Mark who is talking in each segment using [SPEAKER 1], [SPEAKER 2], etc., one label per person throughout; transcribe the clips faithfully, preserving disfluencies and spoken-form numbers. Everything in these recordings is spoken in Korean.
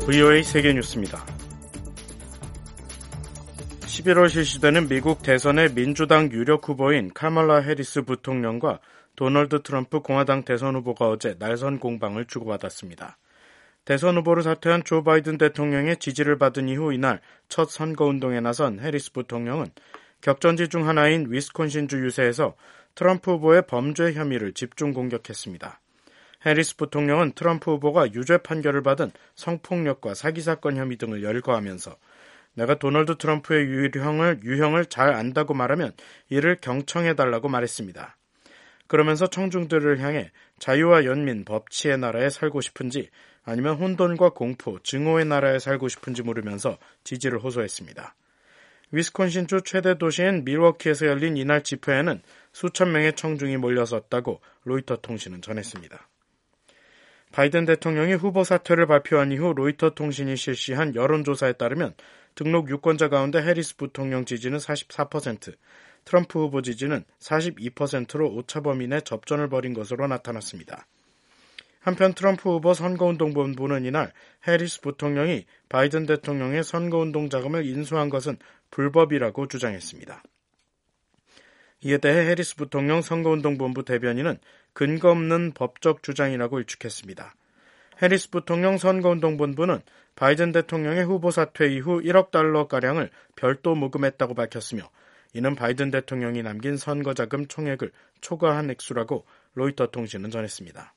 [SPEAKER 1] 브이오에이 세계뉴스입니다. 십일월 실시되는 미국 대선의 민주당 유력 후보인 카멀라 해리스 부통령과 도널드 트럼프 공화당 대선 후보가 어제 날선 공방을 주고받았습니다. 대선 후보로 사퇴한 조 바이든 대통령의 지지를 받은 이후 이날 첫 선거운동에 나선 해리스 부통령은 격전지 중 하나인 위스콘신주 유세에서 트럼프 후보의 범죄 혐의를 집중 공격했습니다. 해리스 부통령은 트럼프 후보가 유죄 판결을 받은 성폭력과 사기 사건 혐의 등을 열거하면서 내가 도널드 트럼프의 유형을, 유형을 잘 안다고 말하면 이를 경청해달라고 말했습니다. 그러면서 청중들을 향해 자유와 연민, 법치의 나라에 살고 싶은지 아니면 혼돈과 공포, 증오의 나라에 살고 싶은지 물으면서 지지를 호소했습니다. 위스콘신주 최대 도시인 밀워키에서 열린 이날 집회에는 수천 명의 청중이 몰려섰다고 로이터 통신은 전했습니다. 바이든 대통령이 후보 사퇴를 발표한 이후 로이터 통신이 실시한 여론조사에 따르면 등록 유권자 가운데 해리스 부통령 지지는 사십사 퍼센트, 트럼프 후보 지지는 사십이 퍼센트로 오차범위 내 접전을 벌인 것으로 나타났습니다. 한편 트럼프 후보 선거운동본부는 이날 해리스 부통령이 바이든 대통령의 선거운동 자금을 인수한 것은 불법이라고 주장했습니다. 이에 대해 해리스 부통령 선거운동본부 대변인은 근거 없는 법적 주장이라고 일축했습니다. 해리스 부통령 선거운동본부는 바이든 대통령의 후보 사퇴 이후 일억 달러가량을 별도 모금했다고 밝혔으며 이는 바이든 대통령이 남긴 선거자금 총액을 초과한 액수라고 로이터 통신은 전했습니다.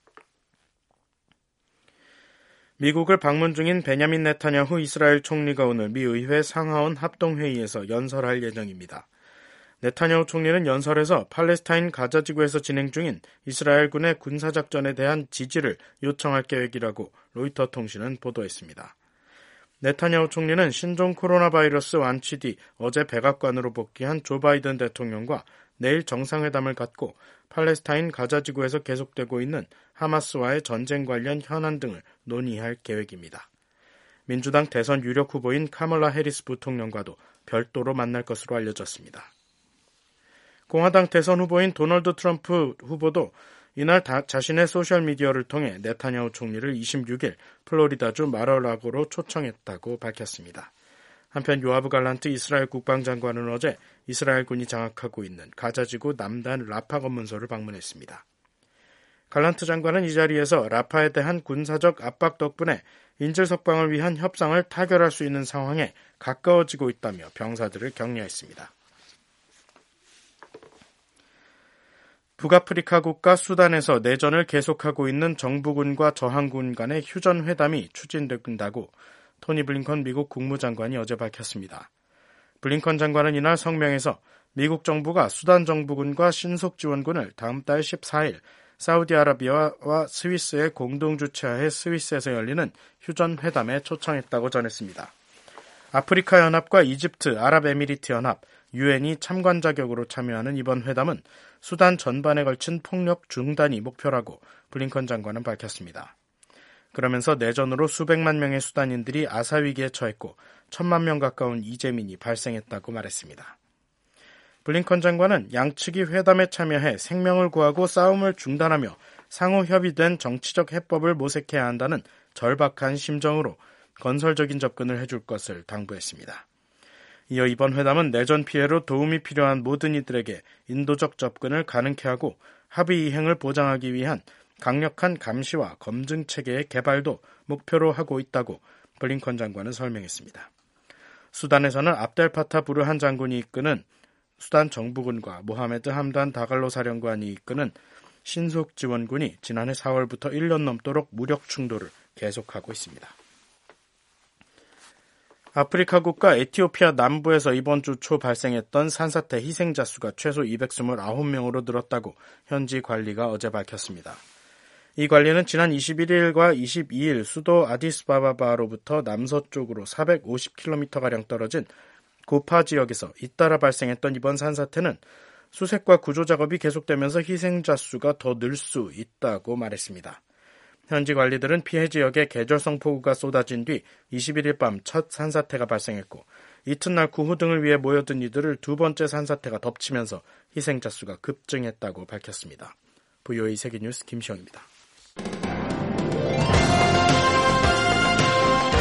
[SPEAKER 1] 미국을 방문 중인 베냐민 네타냐후 이스라엘 총리가 오늘 미 의회 상하원 합동회의에서 연설할 예정입니다. 네타냐후 총리는 연설에서 팔레스타인 가자지구에서 진행 중인 이스라엘군의 군사작전에 대한 지지를 요청할 계획이라고 로이터 통신은 보도했습니다. 네타냐후 총리는 신종 코로나 바이러스 완치 뒤 어제 백악관으로 복귀한 조 바이든 대통령과 내일 정상회담을 갖고 팔레스타인 가자지구에서 계속되고 있는 하마스와의 전쟁 관련 현안 등을 논의할 계획입니다. 민주당 대선 유력 후보인 카멀라 해리스 부통령과도 별도로 만날 것으로 알려졌습니다. 공화당 대선 후보인 도널드 트럼프 후보도 이날 다, 자신의 소셜미디어를 통해 네타냐후 총리를 이십육일 플로리다주 마러라고로 초청했다고 밝혔습니다. 한편 요아브 갈란트 이스라엘 국방장관은 어제 이스라엘군이 장악하고 있는 가자지구 남단 라파 검문소를 방문했습니다. 갈란트 장관은 이 자리에서 라파에 대한 군사적 압박 덕분에 인질 석방을 위한 협상을 타결할 수 있는 상황에 가까워지고 있다며 병사들을 격려했습니다. 북아프리카 국가 수단에서 내전을 계속하고 있는 정부군과 저항군 간의 휴전회담이 추진된다고 토니 블링컨 미국 국무장관이 어제 밝혔습니다. 블링컨 장관은 이날 성명에서 미국 정부가 수단 정부군과 신속지원군을 다음 달 십사일 사우디아라비아와 스위스의 공동 주최하에 스위스에서 열리는 휴전회담에 초청했다고 전했습니다. 아프리카 연합과 이집트, 아랍에미리트 연합, 유엔이 참관 자격으로 참여하는 이번 회담은 수단 전반에 걸친 폭력 중단이 목표라고 블링컨 장관은 밝혔습니다. 그러면서 내전으로 수백만 명의 수단인들이 아사위기에 처했고 천만 명 가까운 이재민이 발생했다고 말했습니다. 블링컨 장관은 양측이 회담에 참여해 생명을 구하고 싸움을 중단하며 상호 협의된 정치적 해법을 모색해야 한다는 절박한 심정으로 건설적인 접근을 해줄 것을 당부했습니다. 이어 이번 회담은 내전 피해로 도움이 필요한 모든 이들에게 인도적 접근을 가능케 하고 합의 이행을 보장하기 위한 강력한 감시와 검증 체계의 개발도 목표로 하고 있다고 블링컨 장관은 설명했습니다. 수단에서는 압델파타 부르한 장군이 이끄는 수단 정부군과 모하메드 함단 다갈로 사령관이 이끄는 신속지원군이 지난해 사월부터 일 년 넘도록 무력 충돌을 계속하고 있습니다. 아프리카 국가 에티오피아 남부에서 이번 주 초 발생했던 산사태 희생자 수가 최소 이백이십구 명으로 늘었다고 현지 관리가 어제 밝혔습니다. 이 관리는 지난 이십일일과 이십이일 수도 아디스바바로부터 남서쪽으로 사백오십 킬로미터가량 떨어진 고파 지역에서 잇따라 발생했던 이번 산사태는 수색과 구조 작업이 계속되면서 희생자 수가 더 늘 수 있다고 말했습니다. 현지 관리들은 피해 지역에 계절성 폭우가 쏟아진 뒤 이십일일 밤 첫 산사태가 발생했고 이튿날 구호 등을 위해 모여든 이들을 두 번째 산사태가 덮치면서 희생자 수가 급증했다고 밝혔습니다. 브이오에이 세계뉴스 김시영입니다.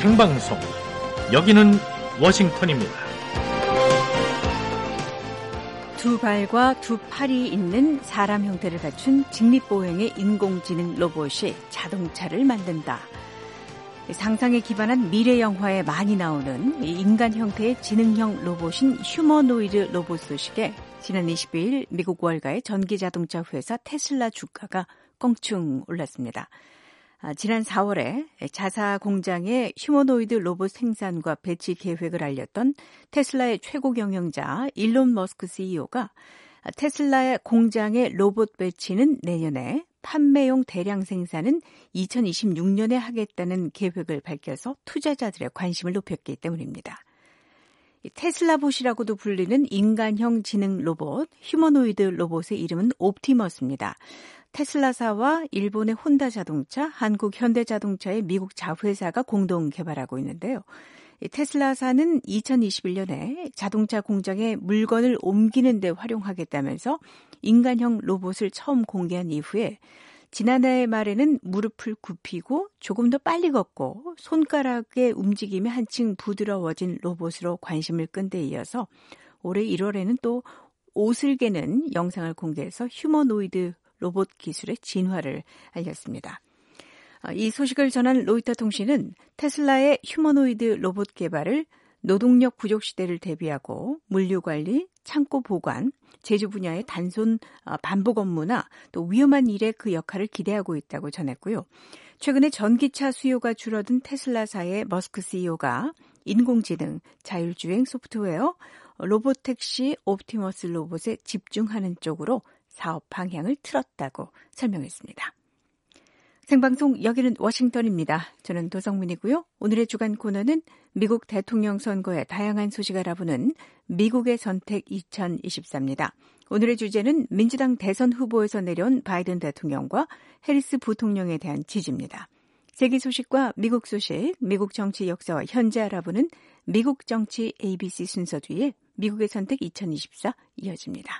[SPEAKER 2] 생방송. 여기는 워싱턴입니다.
[SPEAKER 3] 두 발과 두 팔이 있는 사람 형태를 갖춘 직립보행의 인공지능 로봇이 자동차를 만든다. 상상에 기반한 미래 영화에 많이 나오는 인간 형태의 지능형 로봇인 휴머노이드 로봇 소식에 지난 이십이일 미국 월가의 전기자동차 회사 테슬라 주가가 껑충 올랐습니다. 지난 사월에 자사 공장의 휴머노이드 로봇 생산과 배치 계획을 알렸던 테슬라의 최고 경영자 일론 머스크 씨이오가 테슬라의 공장의 로봇 배치는 내년에, 판매용 대량 생산은 이천이십육년에 하겠다는 계획을 밝혀서 투자자들의 관심을 높였기 때문입니다. 테슬라봇이라고도 불리는 인간형 지능 로봇, 휴머노이드 로봇의 이름은 옵티머스입니다. 테슬라사와 일본의 혼다 자동차, 한국 현대자동차의 미국 자회사가 공동 개발하고 있는데요. 테슬라사는 이천이십일년에 자동차 공장에 물건을 옮기는 데 활용하겠다면서 인간형 로봇을 처음 공개한 이후에 지난해 말에는 무릎을 굽히고 조금 더 빨리 걷고 손가락의 움직임이 한층 부드러워진 로봇으로 관심을 끈 데 이어서 올해 일월에는 또 옷을 개는 영상을 공개해서 휴머노이드 로봇 기술의 진화를 알렸습니다. 이 소식을 전한 로이터 통신은 테슬라의 휴머노이드 로봇 개발을 노동력 부족 시대를 대비하고 물류관리, 창고 보관, 제조 분야의 단순 반복 업무나 또 위험한 일에 그 역할을 기대하고 있다고 전했고요. 최근에 전기차 수요가 줄어든 테슬라사의 머스크 씨이오가 인공지능, 자율주행 소프트웨어, 로봇택시 옵티머스 로봇에 집중하는 쪽으로 사업 방향을 틀었다고 설명했습니다. 생방송 여기는 워싱턴입니다. 저는 도성문이고요. 오늘의 주간 코너는 미국 대통령 선거의 다양한 소식 알아보는 미국의 선택 이천이십사입니다. 오늘의 주제는 민주당 대선 후보에서 내려온 바이든 대통령과 해리스 부통령에 대한 지지입니다. 세계 소식과 미국 소식, 미국 정치 역사와 현재 알아보는 미국 정치 에이비씨 순서 뒤에 미국의 선택 이천이십사 이어집니다.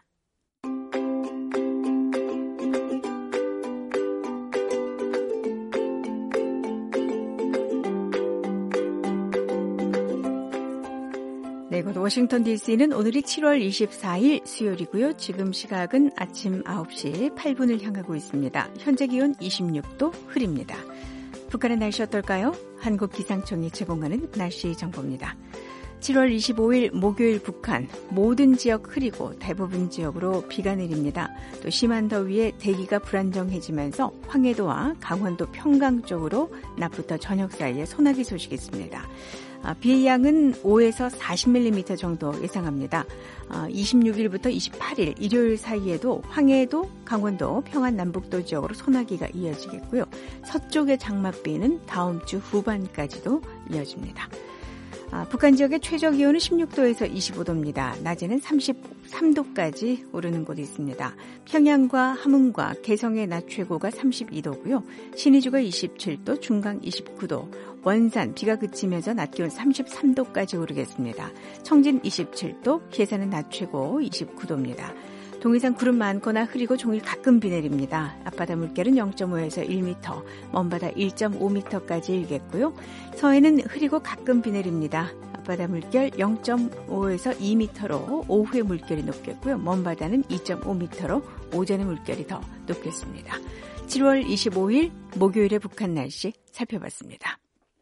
[SPEAKER 3] 네, 이곳 워싱턴 디씨는 오늘이 칠월 이십사일 수요일이고요. 지금 시각은 아침 아홉시 팔분을 향하고 있습니다. 현재 기온 이십육도 흐립니다. 북한의 날씨 어떨까요? 한국기상청이 제공하는 날씨 정보입니다. 칠월 이십오일 목요일 북한 모든 지역 흐리고 대부분 지역으로 비가 내립니다. 또 심한 더위에 대기가 불안정해지면서 황해도와 강원도 평강 쪽으로 낮부터 저녁 사이에 소나기 소식이 있습니다. 아, 비의 양은 오에서 사십 밀리미터 정도 예상합니다. 아, 이십육일부터 이십팔일 일요일 사이에도 황해도, 강원도, 평안 남북도 지역으로 소나기가 이어지겠고요. 서쪽의 장맛비는 다음 주 후반까지도 이어집니다. 아, 북한 지역의 최저 기온은 십육도에서 이십오도입니다. 낮에는 삼십삼도까지 오르는 곳이 있습니다. 평양과 함흥과 개성의 낮 최고가 삼십이도고요. 신의주가 이십칠도, 중강 이십구도, 원산 비가 그치면서 낮 기온 삼십삼도까지 오르겠습니다. 청진 이십칠도, 괴산은 낮 최고 이십구도입니다. 동해상 구름 많거나 흐리고 종일 가끔 비 내립니다. 앞바다 물결은 영점오에서 일 미터, 먼바다 일점오 미터까지 일겠고요. 서해는 흐리고 가끔 비 내립니다. 앞바다 물결 영점오에서 이 미터로 오후에 물결이 높겠고요. 먼바다는 이점오 미터로 오전에 물결이 더 높겠습니다. 칠월 이십오일 목요일의 북한 날씨 살펴봤습니다.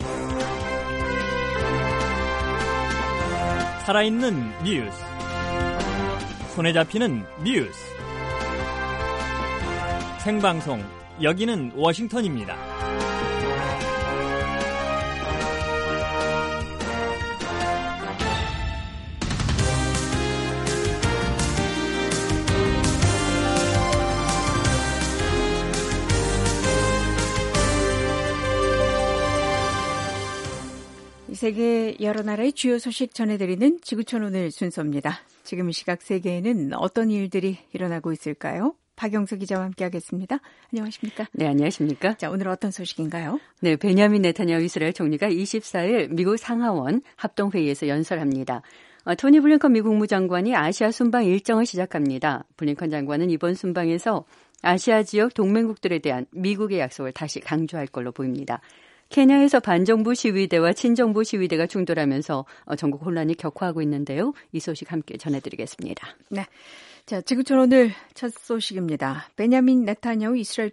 [SPEAKER 4] 살아있는 뉴스, 손에 잡히는 뉴스, 생방송 여기는 워싱턴입니다.
[SPEAKER 3] 세계 여러 나라의 주요 소식 전해드리는 지구촌 오늘 순서입니다. 지금 이 시각 세계에는 어떤 일들이 일어나고 있을까요? 박영수 기자와 함께하겠습니다. 안녕하십니까?
[SPEAKER 5] 네, 안녕하십니까?
[SPEAKER 3] 자, 오늘 어떤 소식인가요?
[SPEAKER 5] 네, 베냐민 네타냐후 이스라엘 총리가 이십사일 미국 상하원 합동회의에서 연설합니다. 어, 토니 블링컨 미국 국무장관이 아시아 순방 일정을 시작합니다. 블링컨 장관은 이번 순방에서 아시아 지역 동맹국들에 대한 미국의 약속을 다시 강조할 걸로 보입니다. 케냐에서 반정부 시위대와 친정부 시위대가 충돌하면서 전국 혼란이 격화하고 있는데요. 이 소식 함께 전해드리겠습니다.
[SPEAKER 3] 네. 자, 지구촌 오늘 첫 소식입니다. 베냐민 네타냐후 이스라엘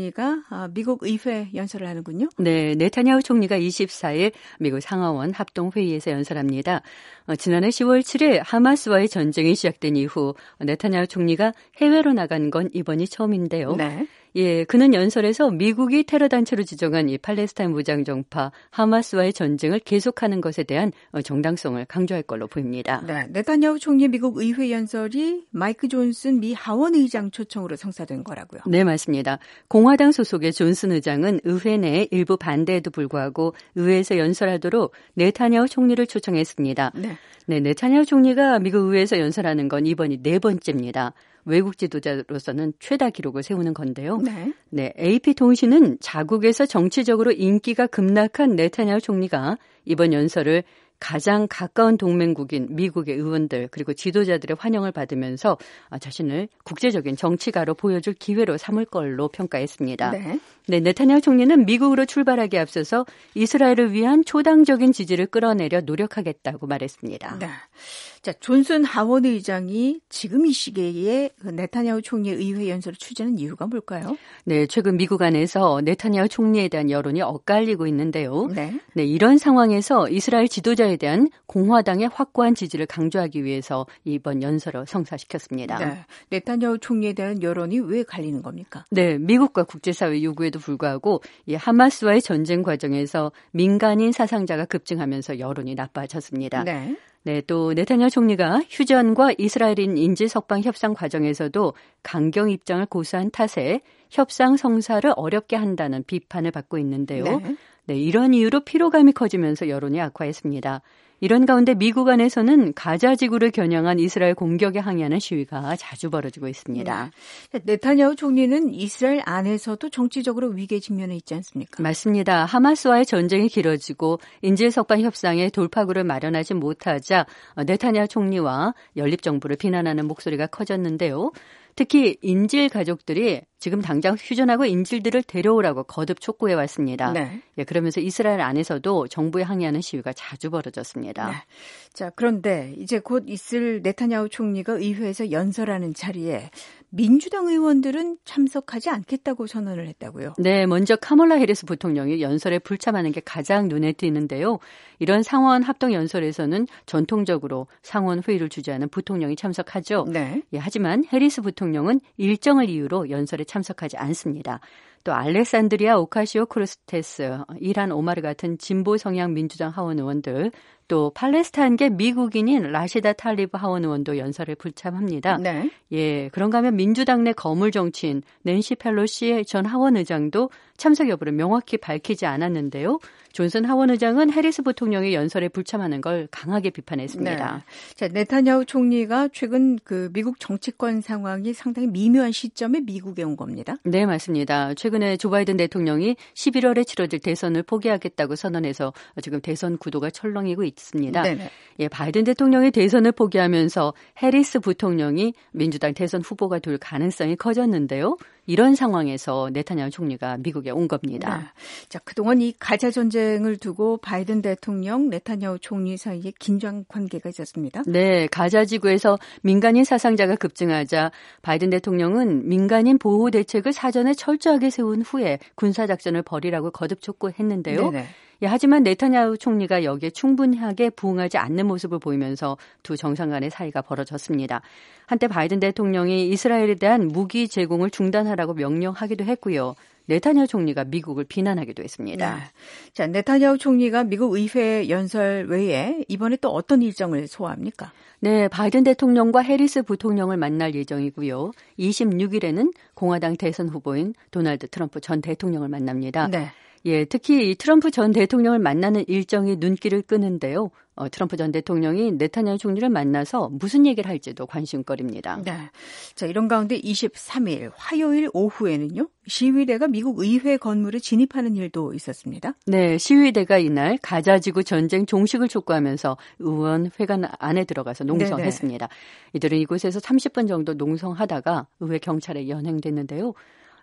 [SPEAKER 3] 총리가 미국 의회 연설을 하는군요.
[SPEAKER 5] 네, 네타냐후 총리가 이십사일 미국 상하원 합동회의에서 연설합니다. 어, 지난해 시월 칠일 하마스와의 전쟁이 시작된 이후 네타냐후 총리가 해외로 나간 건 이번이 처음인데요.
[SPEAKER 3] 네.
[SPEAKER 5] 예, 그는 연설에서 미국이 테러 단체로 지정한 이 팔레스타인 무장정파 하마스와의 전쟁을 계속하는 것에 대한 정당성을 강조할 걸로 보입니다.
[SPEAKER 3] 네, 네타냐후 총리 미국 의회 연설이 마이크 존슨 미 하원 의장 초청으로 성사된 거라고요.
[SPEAKER 5] 네, 맞습니다. 공화당 소속의 존슨 의장은 의회 내 일부 반대에도 불구하고 의회에서 연설하도록 네타냐후 총리를 초청했습니다.
[SPEAKER 3] 네.
[SPEAKER 5] 네, 네타냐후 총리가 미국 의회에서 연설하는 건 이번이 네 번째입니다. 외국 지도자로서는 최다 기록을 세우는 건데요.
[SPEAKER 3] 네.
[SPEAKER 5] 네, 에이피통신은 자국에서 정치적으로 인기가 급락한 네타냐후 총리가 이번 연설을 가장 가까운 동맹국인 미국의 의원들 그리고 지도자들의 환영을 받으면서 자신을 국제적인 정치가로 보여줄 기회로 삼을 걸로 평가했습니다.
[SPEAKER 3] 네.
[SPEAKER 5] 네, 네타냐후 총리는 미국으로 출발하기에 앞서서 이스라엘을 위한 초당적인 지지를 끌어내려 노력하겠다고 말했습니다.
[SPEAKER 3] 네. 자, 존슨 하원 의장이 지금 이 시기에 네타냐후 총리의 의회 연설을 추진한 이유가 뭘까요?
[SPEAKER 5] 네, 최근 미국 안에서 네타냐후 총리에 대한 여론이 엇갈리고 있는데요.
[SPEAKER 3] 네.
[SPEAKER 5] 네, 이런 상황에서 이스라엘 지도자에 대한 공화당의 확고한 지지를 강조하기 위해서 이번 연설을 성사시켰습니다.
[SPEAKER 3] 네. 네타냐후 총리에 대한 여론이 왜 갈리는 겁니까?
[SPEAKER 5] 네, 미국과 국제사회 요구에도 불구하고 이 하마스와의 전쟁 과정에서 민간인 사상자가 급증하면서 여론이 나빠졌습니다.
[SPEAKER 3] 네.
[SPEAKER 5] 네, 또 네타냐후 총리가 휴전과 이스라엘인 인질 석방 협상 과정에서도 강경 입장을 고수한 탓에 협상 성사를 어렵게 한다는 비판을 받고 있는데요.
[SPEAKER 3] 네.
[SPEAKER 5] 네, 이런 이유로 피로감이 커지면서 여론이 악화했습니다. 이런 가운데 미국 안에서는 가자 지구를 겨냥한 이스라엘 공격에 항의하는 시위가 자주 벌어지고 있습니다.
[SPEAKER 3] 네. 네타냐후 총리는 이스라엘 안에서도 정치적으로 위기에 직면해 있지 않습니까?
[SPEAKER 5] 맞습니다. 하마스와의 전쟁이 길어지고 인질 석방 협상에 돌파구를 마련하지 못하자 네타냐후 총리와 연립정부를 비난하는 목소리가 커졌는데요. 특히 인질 가족들이 지금 당장 휴전하고 인질들을 데려오라고 거듭 촉구해 왔습니다.
[SPEAKER 3] 네.
[SPEAKER 5] 예, 그러면서 이스라엘 안에서도 정부에 항의하는 시위가 자주 벌어졌습니다.
[SPEAKER 3] 네. 자, 그런데 이제 곧 있을 네타냐후 총리가 의회에서 연설하는 자리에 민주당 의원들은 참석하지 않겠다고 선언을 했다고요?
[SPEAKER 5] 네, 먼저 카멀라 해리스 부통령이 연설에 불참하는 게 가장 눈에 띄는데요. 이런 상원 합동 연설에서는 전통적으로 상원 회의를 주재하는 부통령이 참석하죠.
[SPEAKER 3] 네.
[SPEAKER 5] 예, 하지만 해리스 부통령은 일정을 이유로 연설에 참석하지 않습니다. 또 알렉산드리아 오카시오코르스테스, 이란 오마르 같은 진보 성향 민주당 하원 의원들, 또 팔레스타인계 미국인인 라시다 탈리브 하원 의원도 연설에 불참합니다.
[SPEAKER 3] 네.
[SPEAKER 5] 예, 그런가 하면 민주당 내 거물 정치인 낸시 펠로시 전 하원 의장도 참석 여부를 명확히 밝히지 않았는데요. 존슨 하원 의장은 해리스 부통령의 연설에 불참하는 걸 강하게 비판했습니다.
[SPEAKER 3] 네. 자, 네타냐후 총리가 최근 그 미국 정치권 상황이 상당히 미묘한 시점에 미국에 온 겁니다.
[SPEAKER 5] 네, 맞습니다. 최근에 조 바이든 대통령이 십일월에 치러질 대선을 포기하겠다고 선언해서 지금 대선 구도가 철렁이고 있습니다.
[SPEAKER 3] 네네.
[SPEAKER 5] 예, 바이든 대통령이 대선을 포기하면서 해리스 부통령이 민주당 대선 후보가 될 가능성이 커졌는데요. 이런 상황에서 네타냐후 총리가 미국에 온 겁니다.
[SPEAKER 3] 네. 자, 그동안 이 가자 전쟁을 두고 바이든 대통령, 네타냐후 총리 사이에 긴장 관계가 있었습니다.
[SPEAKER 5] 네, 가자 지구에서 민간인 사상자가 급증하자 바이든 대통령은 민간인 보호 대책을 사전에 철저하게 세운 후에 군사작전을 벌이라고 거듭 촉구했는데요.
[SPEAKER 3] 네네.
[SPEAKER 5] 예, 하지만 네타냐후 총리가 여기에 충분하게 부응하지 않는 모습을 보이면서 두 정상 간의 사이가 벌어졌습니다. 한때 바이든 대통령이 이스라엘에 대한 무기 제공을 중단하라고 명령하기도 했고요. 네타냐후 총리가 미국을 비난하기도 했습니다.
[SPEAKER 3] 네. 자, 네타냐후 총리가 미국 의회 연설 외에 이번에 또 어떤 일정을 소화합니까?
[SPEAKER 5] 네, 바이든 대통령과 해리스 부통령을 만날 예정이고요. 이십육일에는 공화당 대선 후보인 도널드 트럼프 전 대통령을 만납니다.
[SPEAKER 3] 네.
[SPEAKER 5] 예, 특히 이 트럼프 전 대통령을 만나는 일정이 눈길을 끄는데요. 어, 트럼프 전 대통령이 네타냐후 총리를 만나서 무슨 얘기를 할지도 관심거리입니다.
[SPEAKER 3] 네. 자, 이런 가운데 이십삼일 화요일 오후에는요. 시위대가 미국 의회 건물에 진입하는 일도 있었습니다.
[SPEAKER 5] 네, 시위대가 이날 가자지구 전쟁 종식을 촉구하면서 의원회관 안에 들어가서 농성했습니다. 네네. 이들은 이곳에서 삼십 분 정도 농성하다가 의회 경찰에 연행됐는데요.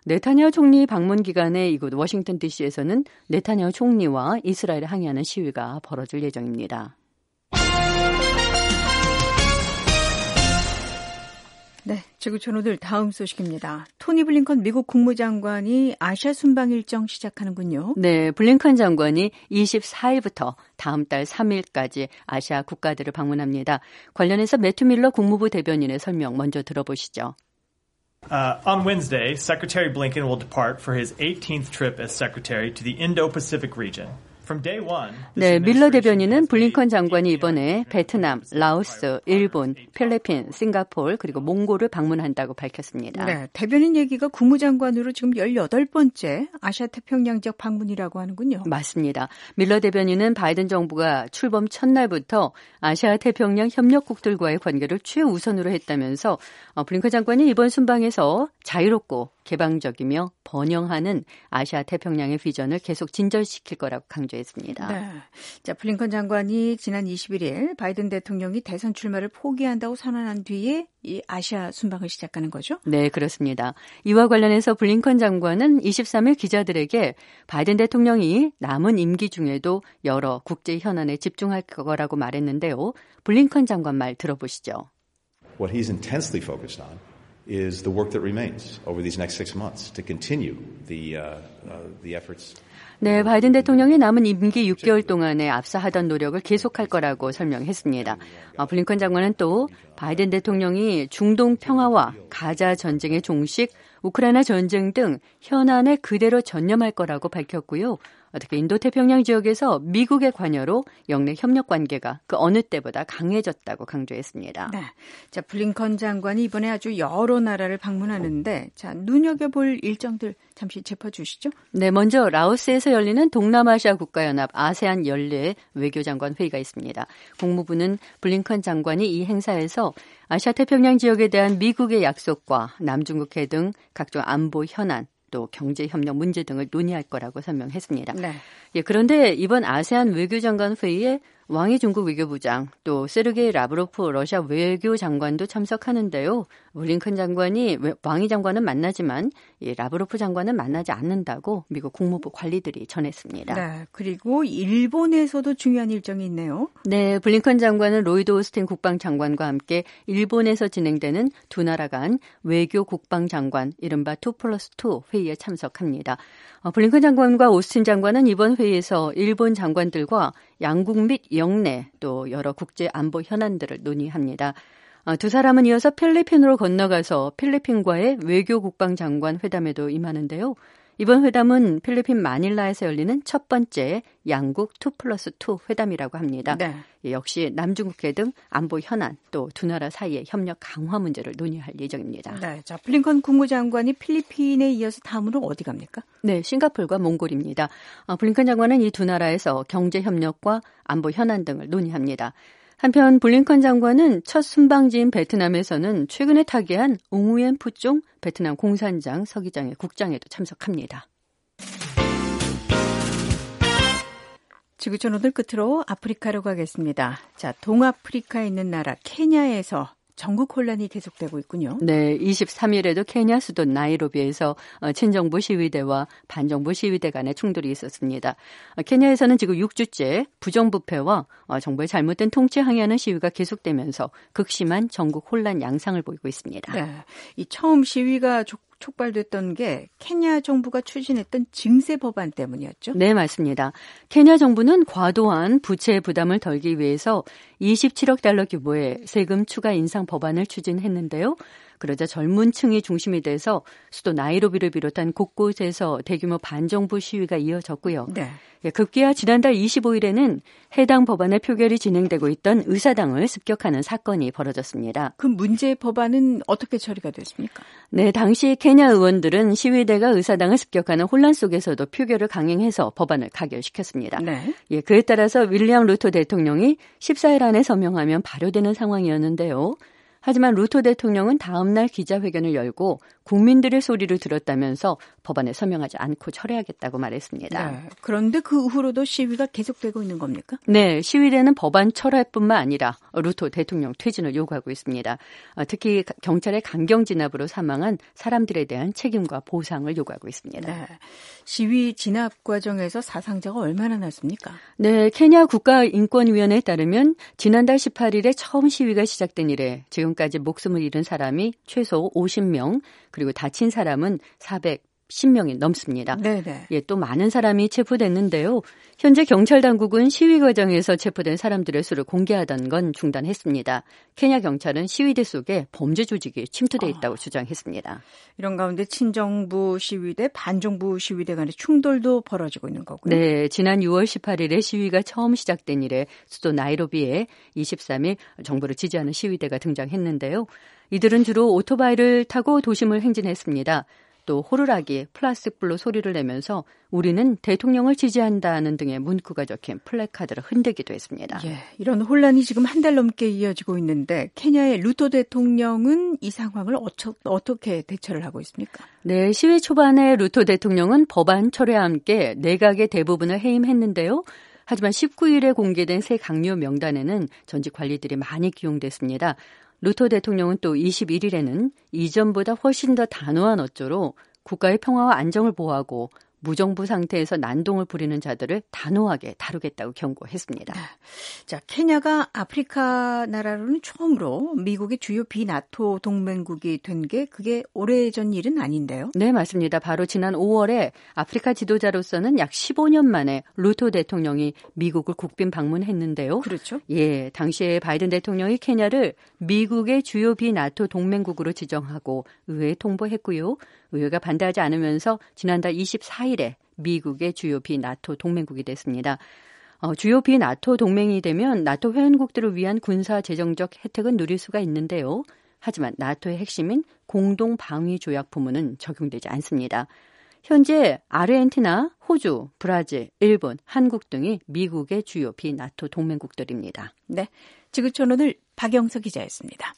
[SPEAKER 5] 네타냐후 총리 방문 기간에 이곳 워싱턴 디씨에서는 네타냐후 총리와 이스라엘에 항의하는 시위가 벌어질 예정입니다.
[SPEAKER 3] 네, 지구촌 오늘 다음 소식입니다. 토니 블링컨 미국 국무장관이 아시아 순방 일정 시작하는군요.
[SPEAKER 5] 네, 블링컨 장관이 이십사일부터 다음 달 삼일까지 아시아 국가들을 방문합니다. 관련해서 매튜 밀러 국무부 대변인의 설명 먼저 들어보시죠.
[SPEAKER 6] Uh, on Wednesday, Secretary Blinken will depart for his eighteenth trip as Secretary to the Indo-Pacific region.
[SPEAKER 5] 네, 밀러 대변인은 블링컨 장관이 이번에 베트남, 라오스, 일본, 필리핀, 싱가포르 그리고 몽골을 방문한다고 밝혔습니다.
[SPEAKER 3] 네, 대변인 얘기가 국무장관으로 지금 열여덟 번째 아시아 태평양 지역 방문이라고 하는군요.
[SPEAKER 5] 맞습니다. 밀러 대변인은 바이든 정부가 출범 첫날부터 아시아 태평양 협력국들과의 관계를 최우선으로 했다면서 블링컨 장관이 이번 순방에서 자유롭고 개방적이며 번영하는 아시아 태평양의 비전을 계속 진전시킬 거라고 강조했습니다.
[SPEAKER 3] 네. 자, 블링컨 장관이 지난 이십일일 바이든 대통령이 대선 출마를 포기한다고 선언한 뒤에 이 아시아 순방을 시작하는 거죠?
[SPEAKER 5] 네, 그렇습니다. 이와 관련해서 블링컨 장관은 이십삼일 기자들에게 바이든 대통령이 남은 임기 중에도 여러 국제 현안에 집중할 거라고 말했는데요. 블링컨 장관 말 들어보시죠.
[SPEAKER 7] What he's intensely focused on is the work that remains over these next six months to continue the uh, uh, the efforts.
[SPEAKER 5] 네, 바이든 대통령이 남은 임기 육 개월 동안에 앞서 하던 노력을 계속할 거라고 설명했습니다. 어, 블링컨 장관은 또 바이든 대통령이 중동 평화와 가자 전쟁의 종식, 우크라이나 전쟁 등 현안에 그대로 전념할 거라고 밝혔고요. 특히 인도태평양 지역에서 미국의 관여로 영내 협력 관계가 그 어느 때보다 강해졌다고 강조했습니다.
[SPEAKER 3] 네, 자 블링컨 장관이 이번에 아주 여러 나라를 방문하는데 자 눈여겨볼 일정들 잠시 짚어주시죠.
[SPEAKER 5] 네, 먼저 라오스에서 열리는 동남아시아 국가연합 아세안 연례 외교장관 회의가 있습니다. 국무부는 블링컨 장관이 이 행사에서 아시아 태평양 지역에 대한 미국의 약속과 남중국해 등 각종 안보 현안 또 경제협력 문제 등을 논의할 거라고 설명했습니다.
[SPEAKER 3] 네.
[SPEAKER 5] 예, 그런데 이번 아세안 외교장관 회의에 왕이 중국 외교부장 또 세르게이 라브로프 러시아 외교장관도 참석하는데요. 블링컨 장관이 왕이 장관은 만나지만 이 라브로프 장관은 만나지 않는다고 미국 국무부 관리들이 전했습니다.
[SPEAKER 3] 네, 그리고 일본에서도 중요한 일정이 있네요.
[SPEAKER 5] 네, 블링컨 장관은 로이드 오스틴 국방장관과 함께 일본에서 진행되는 두 나라 간 외교 국방장관 이른바 투 플러스 투 회의에 참석합니다. 어, 블링컨 장관과 오스틴 장관은 이번 회의에서 일본 장관들과 양국 및 영내 또 여러 국제 안보 현안들을 논의합니다. 어, 두 사람은 이어서 필리핀으로 건너가서 필리핀과의 외교 국방장관 회담에도 임하는데요. 이번 회담은 필리핀 마닐라에서 열리는 첫 번째 양국 투 플러스 투 회담이라고 합니다.
[SPEAKER 3] 네.
[SPEAKER 5] 역시 남중국해 등 안보 현안 또 두 나라 사이의 협력 강화 문제를 논의할 예정입니다.
[SPEAKER 3] 네, 자 블링컨 국무장관이 필리핀에 이어서 다음으로 어디 갑니까?
[SPEAKER 5] 네, 싱가포르와 몽골입니다. 어, 블링컨 장관은 이 두 나라에서 경제 협력과 안보 현안 등을 논의합니다. 한편 블링컨 장관은 첫 순방지인 베트남에서는 최근에 타계한 옹우엔 푸종 베트남 공산당 서기장의 국장에도 참석합니다.
[SPEAKER 3] 지구촌 오늘 끝으로 아프리카로 가겠습니다. 자, 동아프리카에 있는 나라 케냐에서 전국 혼란이 계속되고 있군요.
[SPEAKER 5] 네, 이십삼일에도 케냐 수도 나이로비에서 친정부 시위대와 반정부 시위대 간의 충돌이 있었습니다. 케냐에서는 지금 육 주째 부정부패와 정부의 잘못된 통치 항의하는 시위가 계속되면서 극심한 전국 혼란 양상을 보이고 있습니다.
[SPEAKER 3] 네, 이 처음 시위가 촉발됐던 게 케냐 정부가 추진했던 증세 법안 때문이었죠?
[SPEAKER 5] 네, 맞습니다. 케냐 정부는 과도한 부채 부담을 덜기 위해서 이십칠억 달러 규모의 세금 추가 인상 법안을 추진했는데요. 그러자 젊은 층이 중심이 돼서 수도 나이로비를 비롯한 곳곳에서 대규모 반정부 시위가 이어졌고요.
[SPEAKER 3] 네.
[SPEAKER 5] 급기야 지난달 이십오일에는 해당 법안의 표결이 진행되고 있던 의사당을 습격하는 사건이 벌어졌습니다.
[SPEAKER 3] 그 문제 법안은 어떻게 처리가 됐습니까?
[SPEAKER 5] 네, 당시 케냐 의원들은 시위대가 의사당을 습격하는 혼란 속에서도 표결을 강행해서 법안을 가결시켰습니다.
[SPEAKER 3] 네.
[SPEAKER 5] 예, 그에 따라서 윌리엄 루토 대통령이 십사일 안에 서명하면 발효되는 상황이었는데요. 하지만 루토 대통령은 다음 날 기자회견을 열고 국민들의 소리를 들었다면서 법안에 서명하지 않고 철회하겠다고 말했습니다.
[SPEAKER 3] 네. 그런데 그 후로도 시위가 계속되고 있는 겁니까?
[SPEAKER 5] 네, 시위대는 법안 철회뿐만 아니라 루토 대통령 퇴진을 요구하고 있습니다. 특히 경찰의 강경 진압으로 사망한 사람들에 대한 책임과 보상을 요구하고 있습니다.
[SPEAKER 3] 네. 시위 진압 과정에서 사상자가 얼마나 났습니까?
[SPEAKER 5] 네, 케냐 국가인권위원회에 따르면 지난달 십팔 일에 처음 시위가 시작된 이래 지금까지 목숨을 잃은 사람이 최소 오십 명, 그리고 다친 사람은 사백십 명이 넘습니다.
[SPEAKER 3] 네네.
[SPEAKER 5] 예, 또 많은 사람이 체포됐는데요. 현재 경찰 당국은 시위 과정에서 체포된 사람들의 수를 공개하던 건 중단했습니다. 케냐 경찰은 시위대 속에 범죄 조직이 침투돼 있다고 어. 주장했습니다.
[SPEAKER 3] 이런 가운데 친정부 시위대, 반정부 시위대 간의 충돌도 벌어지고 있는 거고요.
[SPEAKER 5] 네, 지난 유월 십팔 일에 시위가 처음 시작된 이래 수도 나이로비에 이십삼 일 정부를 지지하는 시위대가 등장했는데요. 이들은 주로 오토바이를 타고 도심을 행진했습니다. 또 호루라기, 플라스틱불로 소리를 내면서 우리는 대통령을 지지한다는 등의 문구가 적힌 플래카드를 흔들기도 했습니다.
[SPEAKER 3] 예, 이런 혼란이 지금 한 달 넘게 이어지고 있는데 케냐의 루토 대통령은 이 상황을 어쩌, 어떻게 대처를 하고 있습니까?
[SPEAKER 5] 네, 시위 초반에 루토 대통령은 법안 철회와 함께 내각의 대부분을 해임했는데요. 하지만 십구 일에 공개된 새 강요 명단에는 전직 관리들이 많이 기용됐습니다. 루토 대통령은 또 이십일 일에는 이전보다 훨씬 더 단호한 어조로 국가의 평화와 안정을 보호하고 무정부 상태에서 난동을 부리는 자들을 단호하게 다루겠다고 경고했습니다.
[SPEAKER 3] 자, 케냐가 아프리카 나라로는 처음으로 미국의 주요 비나토 동맹국이 된 게 그게 오래전 일은 아닌데요?
[SPEAKER 5] 네, 맞습니다. 바로 지난 오월에 아프리카 지도자로서는 약 십오 년 만에 루토 대통령이 미국을 국빈 방문했는데요.
[SPEAKER 3] 그렇죠.
[SPEAKER 5] 예, 당시에 바이든 대통령이 케냐를 미국의 주요 비나토 동맹국으로 지정하고 의회에 통보했고요. 의회가 반대하지 않으면서 지난달 이십사 일에 미국의 주요 비나토 동맹국이 됐습니다. 어, 주요 비나토 동맹이 되면 나토 회원국들을 위한 군사 재정적 혜택은 누릴 수가 있는데요. 하지만 나토의 핵심인 공동방위조약 부문은 적용되지 않습니다. 현재 아르헨티나, 호주, 브라질, 일본, 한국 등이 미국의 주요 비나토 동맹국들입니다.
[SPEAKER 3] 네, 지구촌 오늘 박영서 기자였습니다.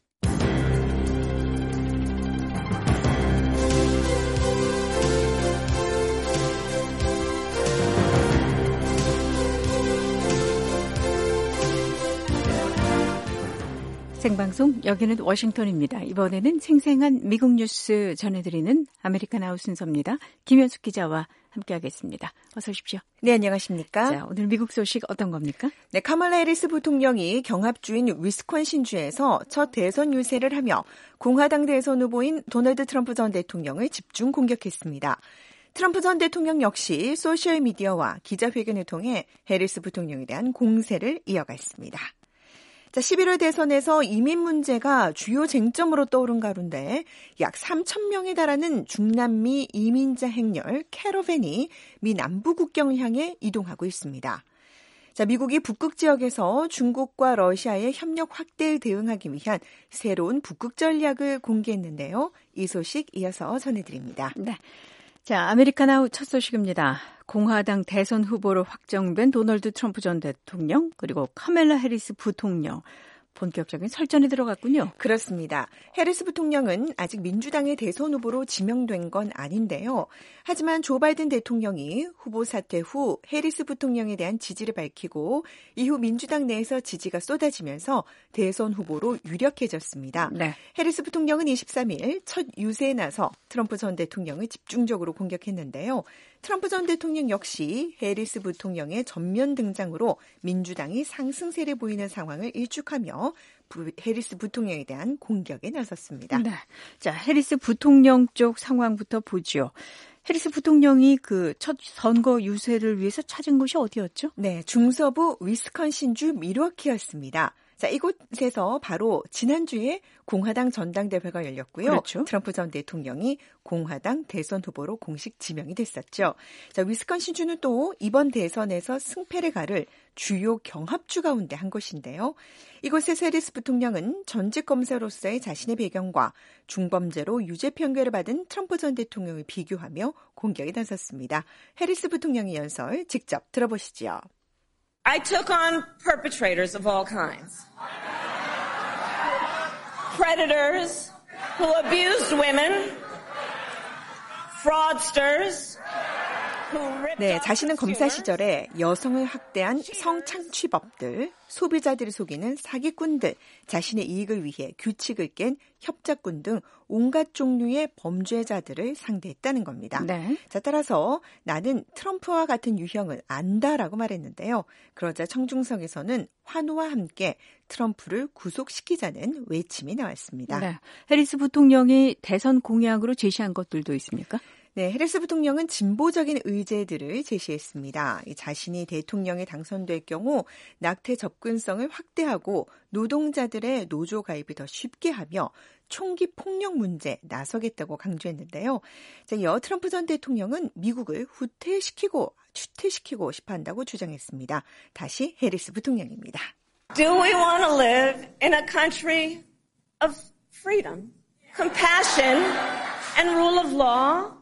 [SPEAKER 3] 생방송 여기는 워싱턴입니다. 이번에는 생생한 미국 뉴스 전해드리는 아메리칸 아웃 순서입니다. 김현숙 기자와 함께하겠습니다. 어서 오십시오.
[SPEAKER 8] 네, 안녕하십니까.
[SPEAKER 3] 자, 오늘 미국 소식 어떤 겁니까?
[SPEAKER 8] 네, 카멀라 해리스 부통령이 경합주인 위스콘신주에서 첫 대선 유세를 하며 공화당 대선 후보인 도널드 트럼프 전 대통령을 집중 공격했습니다. 트럼프 전 대통령 역시 소셜미디어와 기자회견을 통해 해리스 부통령에 대한 공세를 이어갔습니다. 자, 십일월 대선에서 이민 문제가 주요 쟁점으로 떠오른 가운데 약 삼천 명에 달하는 중남미 이민자 행렬 캐러밴이 미 남부 국경을 향해 이동하고 있습니다. 자, 미국이 북극 지역에서 중국과 러시아의 협력 확대에 대응하기 위한 새로운 북극 전략을 공개했는데요. 이 소식 이어서 전해드립니다.
[SPEAKER 3] 네. 자, 아메리칸 아웃 첫 소식입니다. 공화당 대선 후보로 확정된 도널드 트럼프 전 대통령 그리고 카멜라 해리스 부통령 본격적인 설전에 들어갔군요.
[SPEAKER 8] 그렇습니다. 해리스 부통령은 아직 민주당의 대선 후보로 지명된 건 아닌데요. 하지만 조 바이든 대통령이 후보 사퇴 후 해리스 부통령에 대한 지지를 밝히고 이후 민주당 내에서 지지가 쏟아지면서 대선 후보로 유력해졌습니다.
[SPEAKER 3] 네.
[SPEAKER 8] 해리스 부통령은 이십삼 일 첫 유세에 나서 트럼프 전 대통령을 집중적으로 공격했는데요. 트럼프 전 대통령 역시 해리스 부통령의 전면 등장으로 민주당이 상승세를 보이는 상황을 일축하며 부, 해리스 부통령에 대한 공격에 나섰습니다.
[SPEAKER 3] 네. 자, 해리스 부통령 쪽 상황부터 보죠. 해리스 부통령이 그 첫 선거 유세를 위해서 찾은 곳이 어디였죠?
[SPEAKER 8] 네, 중서부 위스콘신주 밀워키였습니다. 자, 이곳에서 바로 지난주에 공화당 전당대회가 열렸고요.
[SPEAKER 3] 그렇죠.
[SPEAKER 8] 트럼프 전 대통령이 공화당 대선 후보로 공식 지명이 됐었죠. 자, 위스콘신주는 또 이번 대선에서 승패를 가를 주요 경합주 가운데 한 곳인데요. 이곳에서 해리스 부통령은 전직 검사로서의 자신의 배경과 중범죄로 유죄 판결을 받은 트럼프 전 대통령을 비교하며 공격에 나섰습니다. 해리스 부통령의 연설 직접 들어보시죠.
[SPEAKER 9] I took on perpetrators of all kinds. Predators, who abused women, fraudsters,
[SPEAKER 8] 네, 자신은 검사 시절에 여성을 학대한 성착취범들, 소비자들을 속이는 사기꾼들, 자신의 이익을 위해 규칙을 깬 협작꾼 등 온갖 종류의 범죄자들을 상대했다는 겁니다.
[SPEAKER 3] 네.
[SPEAKER 8] 자, 따라서 나는 트럼프와 같은 유형을 안다라고 말했는데요. 그러자 청중석에서는 환호와 함께 트럼프를 구속시키자는 외침이 나왔습니다.
[SPEAKER 3] 네. 해리스 부통령이 대선 공약으로 제시한 것들도 있습니까?
[SPEAKER 8] 네, 해리스 부통령은 진보적인 의제들을 제시했습니다. 자신이 대통령에 당선될 경우 낙태 접근성을 확대하고 노동자들의 노조 가입을 더 쉽게 하며 총기 폭력 문제에 나서겠다고 강조했는데요. 자, 이어 트럼프 전 대통령은 미국을 후퇴시키고 추퇴시키고 싶어 한다고 주장했습니다. 다시 해리스 부통령입니다.
[SPEAKER 9] Do we want to live in a country of freedom, compassion, and rule of law?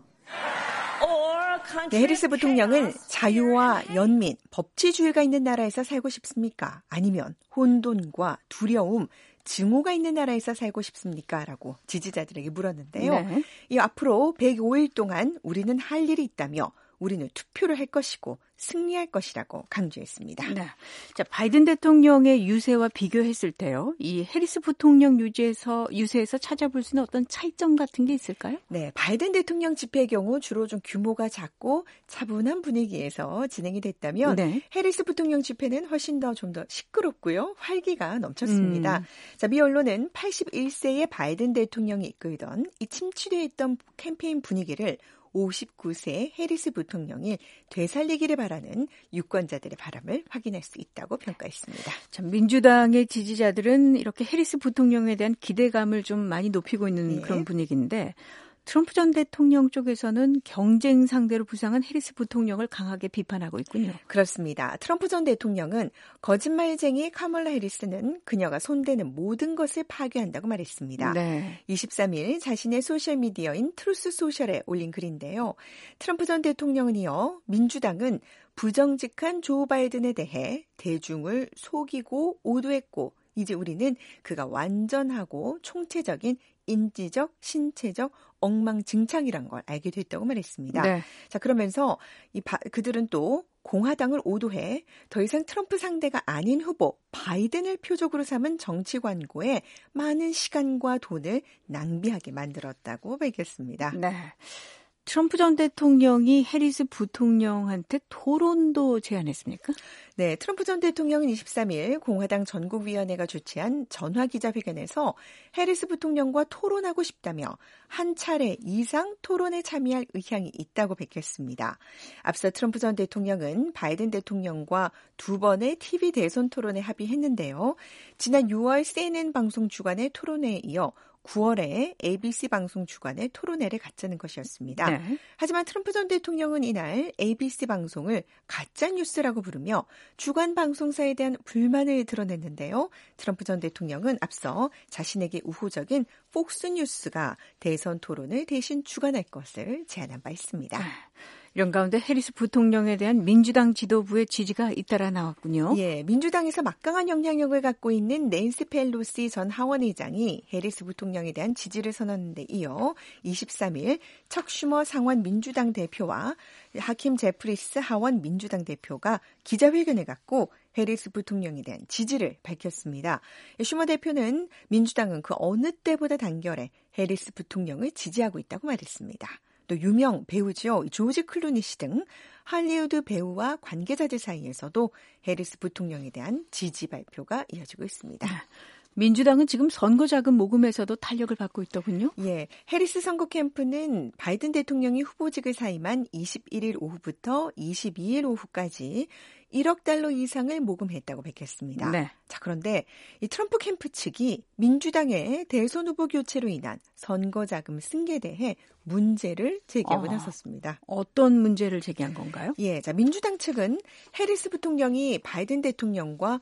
[SPEAKER 8] 네, 해리스 부통령은 자유와 연민, 법치주의가 있는 나라에서 살고 싶습니까? 아니면 혼돈과 두려움, 증오가 있는 나라에서 살고 싶습니까? 라고 지지자들에게 물었는데요.
[SPEAKER 3] 네.
[SPEAKER 8] 이 앞으로 백오 일 동안 우리는 할 일이 있다며 우리는 투표를 할 것이고 승리할 것이라고 강조했습니다.
[SPEAKER 3] 네. 자, 바이든 대통령의 유세와 비교했을 때요. 이 해리스 부통령 유세에서 유세에서 찾아볼 수 있는 어떤 차이점 같은 게 있을까요?
[SPEAKER 8] 네, 바이든 대통령 집회의 경우 주로 좀 규모가 작고 차분한 분위기에서 진행이 됐다면
[SPEAKER 3] 네.
[SPEAKER 8] 해리스 부통령 집회는 훨씬 더 좀 더 시끄럽고요. 활기가 넘쳤습니다.
[SPEAKER 3] 음.
[SPEAKER 8] 자, 미 언론은 팔십일 세의 바이든 대통령이 이끌던 이 침체되어 있던 캠페인 분위기를 오십구 세 해리스 부통령이 되살리기를 바라는 유권자들의 바람을 확인할 수 있다고 평가했습니다.
[SPEAKER 3] 참, 민주당의 지지자들은 이렇게 해리스 부통령에 대한 기대감을 좀 많이 높이고 있는
[SPEAKER 8] 네.
[SPEAKER 3] 그런 분위기인데 트럼프 전 대통령 쪽에서는 경쟁 상대로 부상한 해리스 부통령을 강하게 비판하고 있군요.
[SPEAKER 8] 그렇습니다. 트럼프 전 대통령은 거짓말쟁이 카멀라 해리스는 그녀가 손대는 모든 것을 파괴한다고 말했습니다.
[SPEAKER 3] 네.
[SPEAKER 8] 이십삼 일 자신의 소셜미디어인 트루스 소셜에 올린 글인데요. 트럼프 전 대통령은 이어 민주당은 부정직한 조 바이든에 대해 대중을 속이고 오도했고 이제 우리는 그가 완전하고 총체적인 인지적, 신체적 엉망진창이란 걸 알게 됐다고 말했습니다.
[SPEAKER 3] 네.
[SPEAKER 8] 자, 그러면서 이 바, 그들은 또 공화당을 오도해 더 이상 트럼프 상대가 아닌 후보 바이든을 표적으로 삼은 정치 광고에 많은 시간과 돈을 낭비하게 만들었다고 밝혔습니다.
[SPEAKER 3] 네. 트럼프 전 대통령이 해리스 부통령한테 토론도 제안했습니까?
[SPEAKER 8] 네, 트럼프 전 대통령은 이십삼 일 공화당 전국위원회가 주최한 전화기자회견에서 해리스 부통령과 토론하고 싶다며 한 차례 이상 토론에 참여할 의향이 있다고 밝혔습니다. 앞서 트럼프 전 대통령은 바이든 대통령과 두 번의 티비 대선 토론에 합의했는데요. 지난 유월 씨엔엔 방송 주간의 토론회에 이어 구월에 에이비씨 방송 주간의 토론회를 갖자는 것이었습니다.
[SPEAKER 3] 네.
[SPEAKER 8] 하지만 트럼프 전 대통령은 이날 에이비씨 방송을 가짜뉴스라고 부르며 주간 방송사에 대한 불만을 드러냈는데요. 트럼프 전 대통령은 앞서 자신에게 우호적인 폭스뉴스가 대선 토론을 대신 주관할 것을 제안한 바 있습니다.
[SPEAKER 3] 이런 가운데 해리스 부통령에 대한 민주당 지도부의 지지가 잇따라 나왔군요.
[SPEAKER 8] 예, 민주당에서 막강한 영향력을 갖고 있는 낸시 펠로시 전 하원의장이 해리스 부통령에 대한 지지를 선언한 데 이어 이십삼 일 척 슈머 상원 민주당 대표와 하킴 제프리스 하원 민주당 대표가 기자회견을 갖고 해리스 부통령에 대한 지지를 밝혔습니다. 슈머 대표는 민주당은 그 어느 때보다 단결해 해리스 부통령을 지지하고 있다고 말했습니다. 또 유명 배우죠. 조지 클루니 씨 등 할리우드 배우와 관계자들 사이에서도 해리스 부통령에 대한 지지 발표가 이어지고 있습니다.
[SPEAKER 3] 민주당은 지금 선거 자금 모금에서도 탄력을 받고 있더군요.
[SPEAKER 8] 예, 해리스 선거 캠프는 바이든 대통령이 후보직을 사임한 이십일 일 오후부터 이십이 일 오후까지 일억 달러 이상을 모금했다고 밝혔습니다.
[SPEAKER 3] 네.
[SPEAKER 8] 자, 그런데 이 트럼프 캠프 측이 민주당의 대선 후보 교체로 인한 선거 자금 승계에 대해 문제를 제기하고
[SPEAKER 3] 아,
[SPEAKER 8] 나섰습니다.
[SPEAKER 3] 어떤 문제를 제기한 건가요?
[SPEAKER 8] 예, 자, 민주당 측은 해리스 부통령이 바이든 대통령과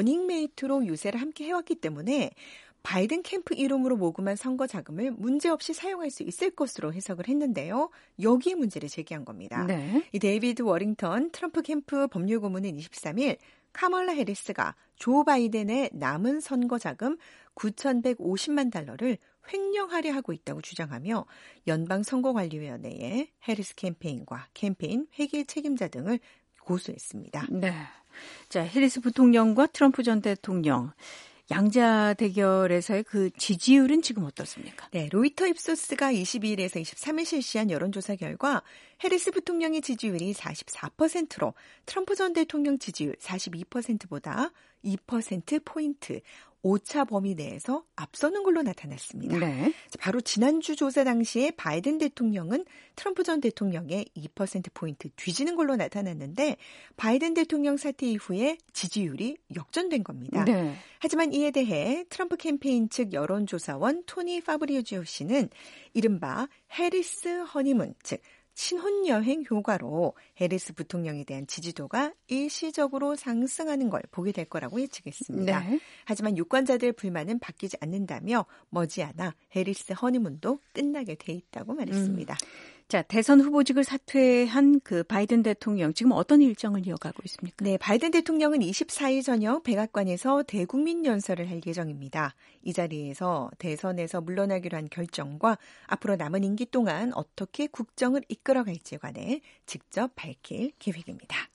[SPEAKER 8] 러닝메이트로 유세를 함께 해왔기 때문에 바이든 캠프 이름으로 모금한 선거 자금을 문제없이 사용할 수 있을 것으로 해석을 했는데요. 여기에 문제를 제기한 겁니다.
[SPEAKER 3] 네.
[SPEAKER 8] 이 데이비드 워링턴 트럼프 캠프 법률고문은 이십삼 일 카멀라 해리스가 조 바이든의 남은 선거 자금 구천백오십만 달러를 횡령하려 하고 있다고 주장하며 연방선거관리위원회에 해리스 캠페인과 캠페인 회계 책임자 등을 고소했습니다.
[SPEAKER 3] 네. 자, 해리스 부통령과 트럼프 전 대통령. 양자 대결에서의 그 지지율은 지금 어떻습니까?
[SPEAKER 8] 네, 로이터 입소스가 이십이일에서 이십삼일 실시한 여론조사 결과 해리스 부통령의 지지율이 사십사 퍼센트로 트럼프 전 대통령 지지율 사십이 퍼센트보다 이 퍼센트포인트 오차 범위 내에서 앞서는 걸로 나타났습니다.
[SPEAKER 3] 네.
[SPEAKER 8] 바로 지난주 조사 당시에 바이든 대통령은 트럼프 전 대통령의 이 퍼센트포인트 뒤지는 걸로 나타났는데 바이든 대통령 사퇴 이후에 지지율이 역전된 겁니다.
[SPEAKER 3] 네.
[SPEAKER 8] 하지만 이에 대해 트럼프 캠페인 측 여론조사원 토니 파브리오지오 씨는 이른바 해리스 허니문, 즉 신혼여행 효과로 해리스 부통령에 대한 지지도가 일시적으로 상승하는 걸 보게 될 거라고 예측했습니다.
[SPEAKER 3] 네.
[SPEAKER 8] 하지만 유권자들의 불만은 바뀌지 않는다며 머지않아 해리스 허니문도 끝나게 돼 있다고 말했습니다.
[SPEAKER 3] 음. 자, 대선 후보직을 사퇴한 그 바이든 대통령 지금 어떤 일정을 이어가고 있습니까?
[SPEAKER 8] 네, 바이든 대통령은 이십사일 저녁 백악관에서 대국민 연설을 할 예정입니다. 이 자리에서 대선에서 물러나기로 한 결정과 앞으로 남은 임기 동안 어떻게 국정을 이끌어갈지에 관해 직접 밝힐 계획입니다.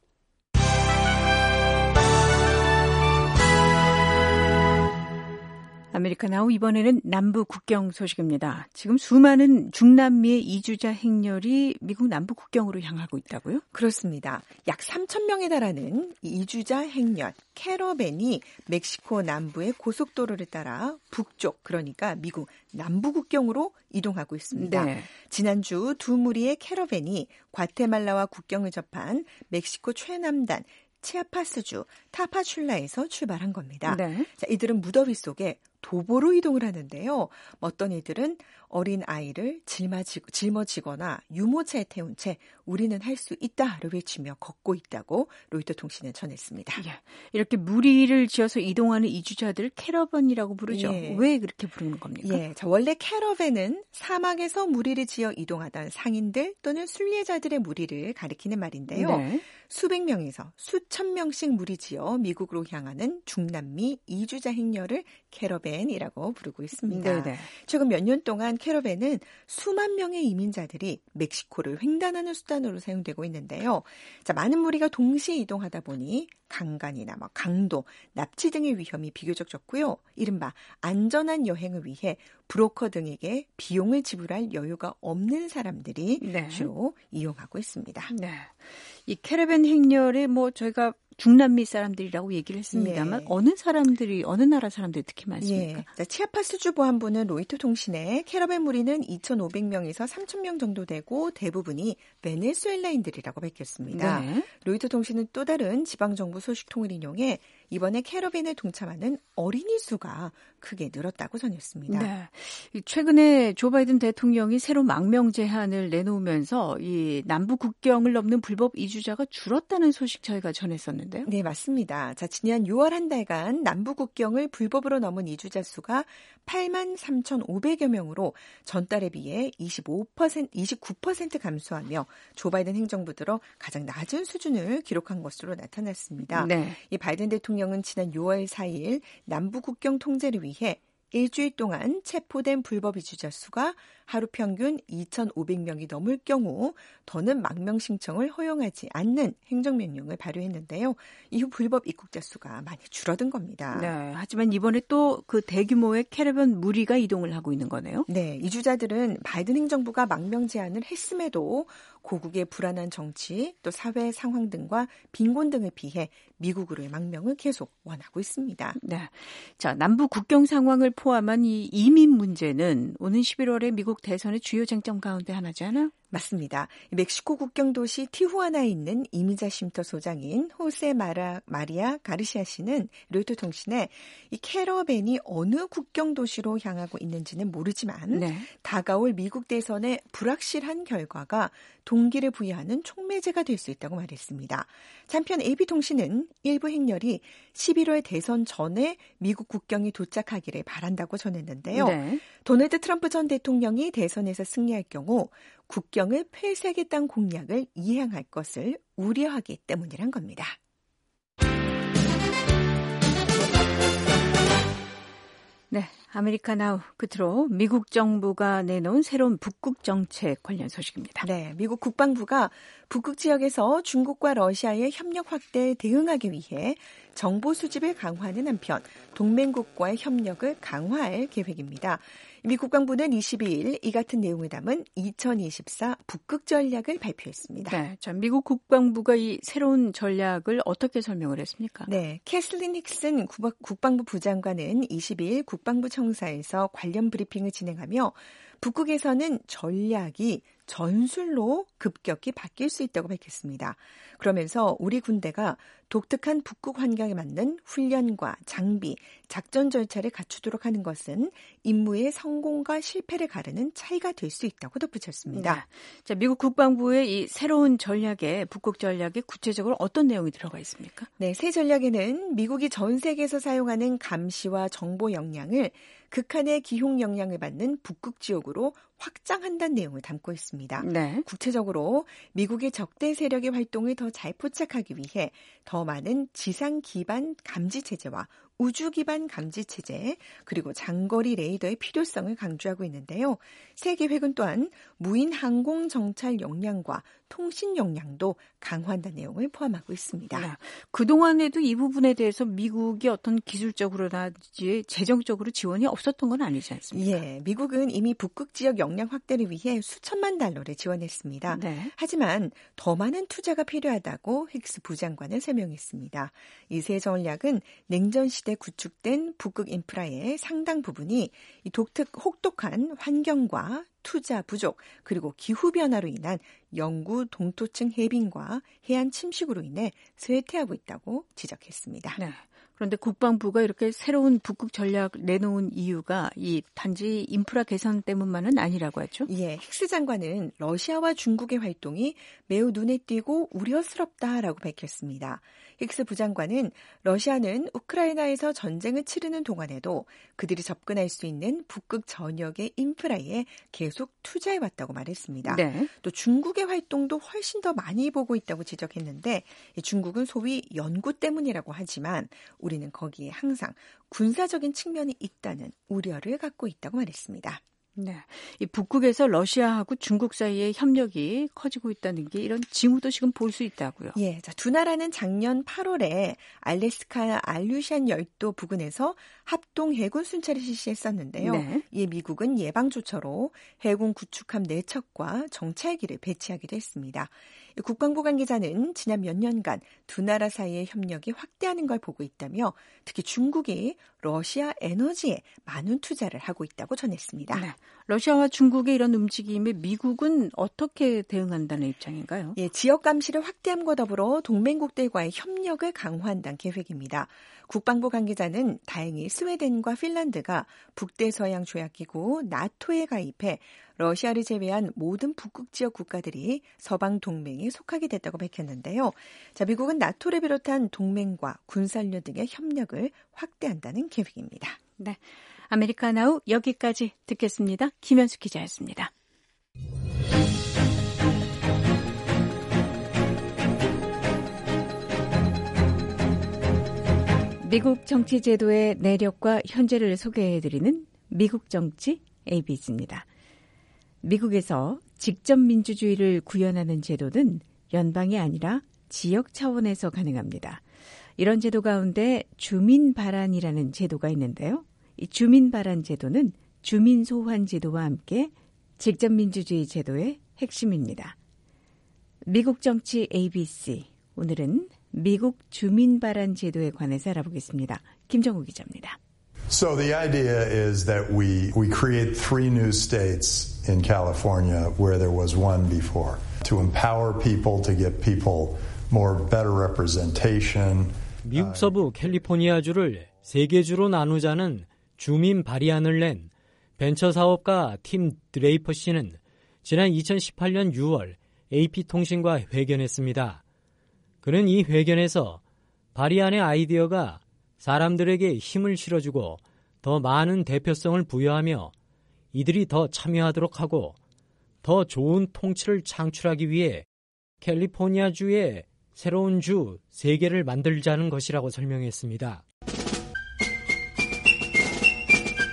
[SPEAKER 3] 아메리카 나우 이번에는 남부 국경 소식입니다. 지금 수많은 중남미의 이주자 행렬이 미국 남부 국경으로 향하고 있다고요?
[SPEAKER 8] 그렇습니다. 약 삼천 명에 달하는 이주자 행렬 캐러밴이 멕시코 남부의 고속도로를 따라 북쪽, 그러니까 미국 남부 국경으로 이동하고 있습니다.
[SPEAKER 3] 네.
[SPEAKER 8] 지난주 두 무리의 캐러밴이 과테말라와 국경을 접한 멕시코 최남단 치아파스주 타파출라에서 출발한 겁니다.
[SPEAKER 3] 네.
[SPEAKER 8] 자, 이들은 무더위 속에 도보로 이동을 하는데요. 어떤 이들은 어린 아이를 짊어지고, 짊어지거나 유모차에 태운 채 우리는 할 수 있다를 외치며 걷고 있다고 로이터 통신은 전했습니다.
[SPEAKER 3] 예. 이렇게 무리를 지어서 이동하는 이주자들을 캐러밴이라고 부르죠.
[SPEAKER 8] 예.
[SPEAKER 3] 왜 그렇게 부르는 겁니까?
[SPEAKER 8] 예, 자, 원래 캐러밴은 사막에서 무리를 지어 이동하던 상인들 또는 순례자들의 무리를 가리키는 말인데요.
[SPEAKER 3] 네.
[SPEAKER 8] 수백 명에서 수천 명씩 무리지어 미국으로 향하는 중남미 이주자 행렬을 캐러밴이라고 부르고 있습니다.
[SPEAKER 3] 네네.
[SPEAKER 8] 최근 몇 년 동안 캐러밴은 수만 명의 이민자들이 멕시코를 횡단하는 수단으로 사용되고 있는데요. 자, 많은 무리가 동시에 이동하다 보니 강간이나 뭐 강도, 납치 등의 위험이 비교적 적고요. 이른바 안전한 여행을 위해 브로커 등에게 비용을 지불할 여유가 없는 사람들이
[SPEAKER 3] 네.
[SPEAKER 8] 주로 이용하고 있습니다.
[SPEAKER 3] 네. 이 캐러밴 행렬에 뭐 저희가 중남미 사람들이라고 얘기를 했습니다만
[SPEAKER 8] 예.
[SPEAKER 3] 어느 사람들이 어느 나라 사람들이 특히 많습니까?
[SPEAKER 8] 예. 자, 치아파스주 보안부는 로이터 통신에 캐러밴 무리는 이천오백 명에서 삼천 명 정도 되고 대부분이 베네수엘라인들이라고 밝혔습니다.
[SPEAKER 3] 네.
[SPEAKER 8] 로이터 통신은 또 다른 지방정부 소식통을 인용해 이번에 캐러밴에 동참하는 어린이 수가 크게 늘었다고 전했습니다.
[SPEAKER 3] 네. 최근에 조 바이든 대통령이 새로 망명 제한을 내놓으면서 이 남부 국경을 넘는 불법 이주자가 줄었다는 소식 저희가 전했었는데요.
[SPEAKER 8] 네, 맞습니다. 자, 지난 유월 한 달간 남부 국경을 불법으로 넘은 이주자 수가 팔만 삼천오백여 명으로 전달에 비해 이십오 퍼센트, 이십구 퍼센트 감소하며 조 바이든 행정부 들어 가장 낮은 수준을 기록한 것으로 나타났습니다.
[SPEAKER 3] 네.
[SPEAKER 8] 이 바이든 대통령은 지난 유월 사일 남부 국경 통제를 위해 일주일 동안 체포된 불법 이주자 수가 하루 평균 이천오백 명이 넘을 경우 더는 망명 신청을 허용하지 않는 행정명령을 발효했는데요. 이후 불법 입국자 수가 많이 줄어든 겁니다.
[SPEAKER 3] 네. 하지만 이번에 또 그 대규모의 캐러밴 무리가 이동을 하고 있는 거네요.
[SPEAKER 8] 네. 이주자들은 바이든 행정부가 망명 제한을 했음에도 고국의 불안한 정치, 또 사회 상황 등과 빈곤 등을 피해 미국으로의 망명을 계속 원하고 있습니다.
[SPEAKER 3] 네. 자, 남부 국경 상황을 포함한 이 이민 문제는 오는 십일월에 미국 대선의 주요 쟁점 가운데 하나지 않아요?
[SPEAKER 8] 맞습니다. 멕시코 국경 도시 티후아나에 있는 이민자 쉼터 소장인 호세 마라, 마리아 가르시아 씨는 로이터 통신에 이 캐러밴이 어느 국경 도시로 향하고 있는지는 모르지만
[SPEAKER 3] 네. 다가올
[SPEAKER 8] 미국 대선의 불확실한 결과가 동기를 부여하는 촉매제가 될 수 있다고 말했습니다. 한편 에이피통신은 일부 행렬이 십일월 대선 전에 미국 국경에 도착하기를 바란다고 전했는데요.
[SPEAKER 3] 네.
[SPEAKER 8] 도널드 트럼프 전 대통령이 대선에서 승리할 경우 국경을 폐쇄하겠다는 공약을 이행할 것을 우려하기 때문이란 겁니다.
[SPEAKER 3] 네, 아메리카 나우 끝으로 미국 정부가 내놓은 새로운 북극 정책 관련 소식입니다.
[SPEAKER 8] 네, 미국 국방부가 북극 지역에서 중국과 러시아의 협력 확대에 대응하기 위해 정보 수집을 강화하는 한편 동맹국과의 협력을 강화할 계획입니다. 미 국방부는 이십이일 이 같은 내용을 담은 이천이십사 북극 전략을 발표했습니다.
[SPEAKER 3] 네, 자, 미국 국방부가 이 새로운 전략을 어떻게 설명을 했습니까?
[SPEAKER 8] 네, 캐슬린 힉슨 국방부 부장관은 이십이일 국방부 청사에서 관련 브리핑을 진행하며 북극에서는 전략이 전술로 급격히 바뀔 수 있다고 밝혔습니다. 그러면서 우리 군대가 독특한 북극 환경에 맞는 훈련과 장비, 작전 절차를 갖추도록 하는 것은 임무의 성공과 실패를 가르는 차이가 될 수 있다고 덧붙였습니다.
[SPEAKER 3] 네. 자, 미국 국방부의 이 새로운 전략에 북극 전략에 구체적으로 어떤 내용이 들어가 있습니까?
[SPEAKER 8] 네, 새 전략에는 미국이 전 세계에서 사용하는 감시와 정보 역량을 극한의 기흉 영향을 받는 북극 지역으로 확장한다는 내용을 담고 있습니다.
[SPEAKER 3] 네.
[SPEAKER 8] 구체적으로 미국의 적대 세력의 활동을 더 잘 포착하기 위해 더 많은 지상 기반 감지 체제와 우주 기반 감지 체제 그리고 장거리 레이더의 필요성을 강조하고 있는데요. 새 계획은 또한 무인 항공 정찰 역량과 통신 역량도 강화한다는 내용을 포함하고 있습니다.
[SPEAKER 3] 네. 그동안에도 이 부분에 대해서 미국이 어떤 기술적으로나지 재정적으로 지원이 없었던 건 아니지 않습니까?
[SPEAKER 8] 예, 미국은 이미 북극 지역 역량 확대를 위해 수천만 달러를 지원했습니다.
[SPEAKER 3] 네.
[SPEAKER 8] 하지만 더 많은 투자가 필요하다고 힉스 부장관은 설명했습니다. 이 새 전략은 냉전 시대 구축된 북극 인프라의 상당 부분이 이 독특 혹독한 환경과 투자 부족 그리고 기후변화로 인한 영구 동토층 해빙과 해안 침식으로 인해 쇠퇴하고 있다고 지적했습니다.
[SPEAKER 3] 네. 그런데 국방부가 이렇게 새로운 북극 전략 내놓은 이유가 이 단지 인프라 개선 때문만은 아니라고 하죠?
[SPEAKER 8] 예, 힉스 장관은 러시아와 중국의 활동이 매우 눈에 띄고 우려스럽다라고 밝혔습니다. 힉스 부장관은 러시아는 우크라이나에서 전쟁을 치르는 동안에도 그들이 접근할 수 있는 북극 전역의 인프라에 계속 투자해왔다고 말했습니다.
[SPEAKER 3] 네.
[SPEAKER 8] 또 중국의 활동도 훨씬 더 많이 보고 있다고 지적했는데 중국은 소위 연구 때문이라고 하지만 우리는 거기에 항상 군사적인 측면이 있다는 우려를 갖고 있다고 말했습니다.
[SPEAKER 3] 네, 이 북극에서 러시아하고 중국 사이의 협력이 커지고 있다는 게 이런 징후도 지금 볼 수 있다고요.
[SPEAKER 8] 예, 자, 두 나라는 작년 팔월에 알래스카 알류샨 열도 부근에서 합동 해군 순찰을 실시했었는데요.
[SPEAKER 3] 네.
[SPEAKER 8] 이에 미국은 예방 조처로 해군 구축함 네 척과 정찰기를 배치하기도 했습니다. 국방부 관계자는 지난 몇 년간 두 나라 사이의 협력이 확대하는 걸 보고 있다며 특히 중국이 러시아 에너지에 많은 투자를 하고 있다고 전했습니다.
[SPEAKER 3] 네. 러시아와 중국의 이런 움직임에 미국은 어떻게 대응한다는 입장인가요?
[SPEAKER 8] 예, 지역 감시를 확대함과 더불어 동맹국들과의 협력을 강화한다는 계획입니다. 국방부 관계자는 다행히 스웨덴과 핀란드가 북대서양 조약기구 나토에 가입해 러시아를 제외한 모든 북극 지역 국가들이 서방 동맹에 속하게 됐다고 밝혔는데요. 자, 미국은 나토를 비롯한 동맹과 군산료 등의 협력을 확대한다는 계획입니다.
[SPEAKER 3] 네, 아메리카 나우 여기까지 듣겠습니다. 김현수 기자였습니다. 미국 정치 제도의 내력과 현재를 소개해드리는 미국 정치 에이비씨입니다. 미국에서 직접 민주주의를 구현하는 제도는 연방이 아니라 지역 차원에서 가능합니다. 이런 제도 가운데 주민 발안이라는 제도가 있는데요. 이 주민 발안 제도는 주민 소환 제도와 함께 직접 민주주의 제도의 핵심입니다. 미국 정치 에이비씨, 오늘은 미국 주민 발안 제도에 관해서 알아보겠습니다. 김정우 기자입니다.
[SPEAKER 10] So the idea is that we we create three new states in California where there was one before to empower people to give people more better representation.
[SPEAKER 11] 미국 서부 캘리포니아주를 세 개 주로 나누자는 주민 발의안을 낸 벤처 사업가 팀 드레이퍼 씨는 지난 이천십팔 년 유월 에이피통신과 회견했습니다. 그는 이 회견에서 발의안의 아이디어가 사람들에게 힘을 실어주고 더 많은 대표성을 부여하며 이들이 더 참여하도록 하고 더 좋은 통치를 창출하기 위해 캘리포니아주의 새로운 주 세 개를 만들자는 것이라고 설명했습니다.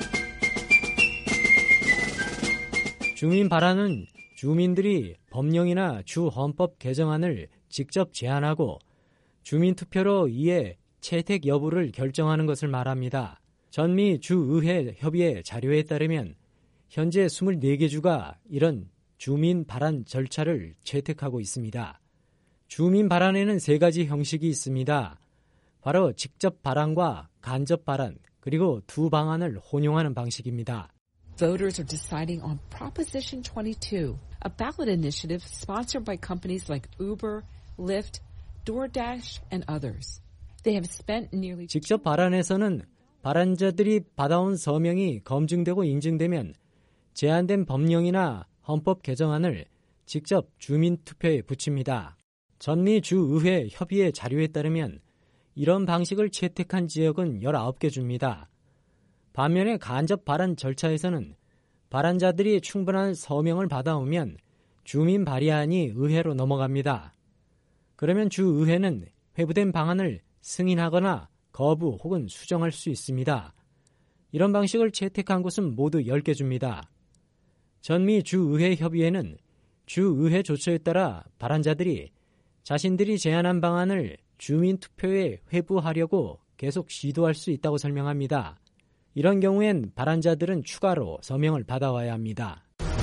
[SPEAKER 11] 주민 발안은 주민들이 법령이나 주 헌법 개정안을 직접 제안하고 주민 투표로 이에 채택 여부를 결정하는 것을 말합니다. 전미 주의회 협의회 자료에 따르면 현재 이십사 개 주가 이런 주민 발안 절차를 채택하고 있습니다. 주민 발안에는 세 가지 형식이 있습니다. 바로 직접 발안과 간접 발안, 그리고 두 방안을 혼용하는 방식입니다.
[SPEAKER 12] Voters are deciding on Proposition twenty-two, a ballot initiative sponsored by companies like Uber, Lyft, DoorDash, and others. They have spent nearly
[SPEAKER 11] 직접 발안에서는 발안자들이 받아온 서명이 검증되고 인증되면 제안된 법령이나 헌법 개정안을 직접 주민 투표에 붙입니다. 전미 주의회 협의회 자료에 따르면 이런 방식을 채택한 지역은 열아홉 개 주입니다. 반면에 간접 발안 절차에서는 발안자들이 충분한 서명을 받아오면 주민 발의안이 의회로 넘어갑니다. 그러면 주의회는 회부된 방안을 승인하거나 거부 혹은 수정할 수 있습니다. 이런 방식을 채택한 곳은 모두 열 개 주입니다. 전미 주의회 협의회는 주의회 조처에 따라 발안자들이 자신들이 제안한 방안을 주민 투표에 회부하려고 계속 시도할 수 있다고 설명합니다. 이런 경우엔 발안자들은 추가로 서명을 받아와야 합니다.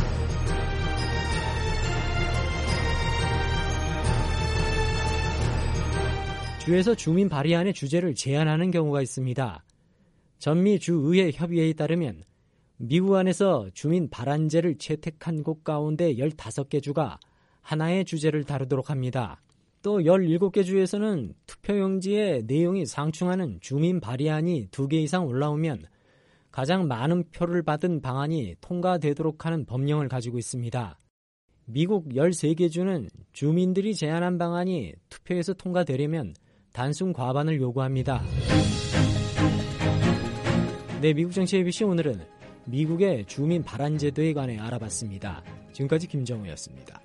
[SPEAKER 11] 주에서 주민 발의안의 주제를 제안하는 경우가 있습니다. 전미 주의회 협의회에 따르면 미국 안에서 주민 발안제를 채택한 곳 가운데 열다섯 개 주가 하나의 주제를 다루도록 합니다. 또 열일곱 개 주에서는 투표용지에 내용이 상충하는 주민 발의안이 두 개 이상 올라오면 가장 많은 표를 받은 방안이 통과되도록 하는 법령을 가지고 있습니다. 미국 열세 개 주는 주민들이 제안한 방안이 투표에서 통과되려면 단순 과반을 요구합니다. 네, 미국 정치 에이비씨 오늘은 미국의 주민 발안 제도에 관해 알아봤습니다. 지금까지 김정우였습니다.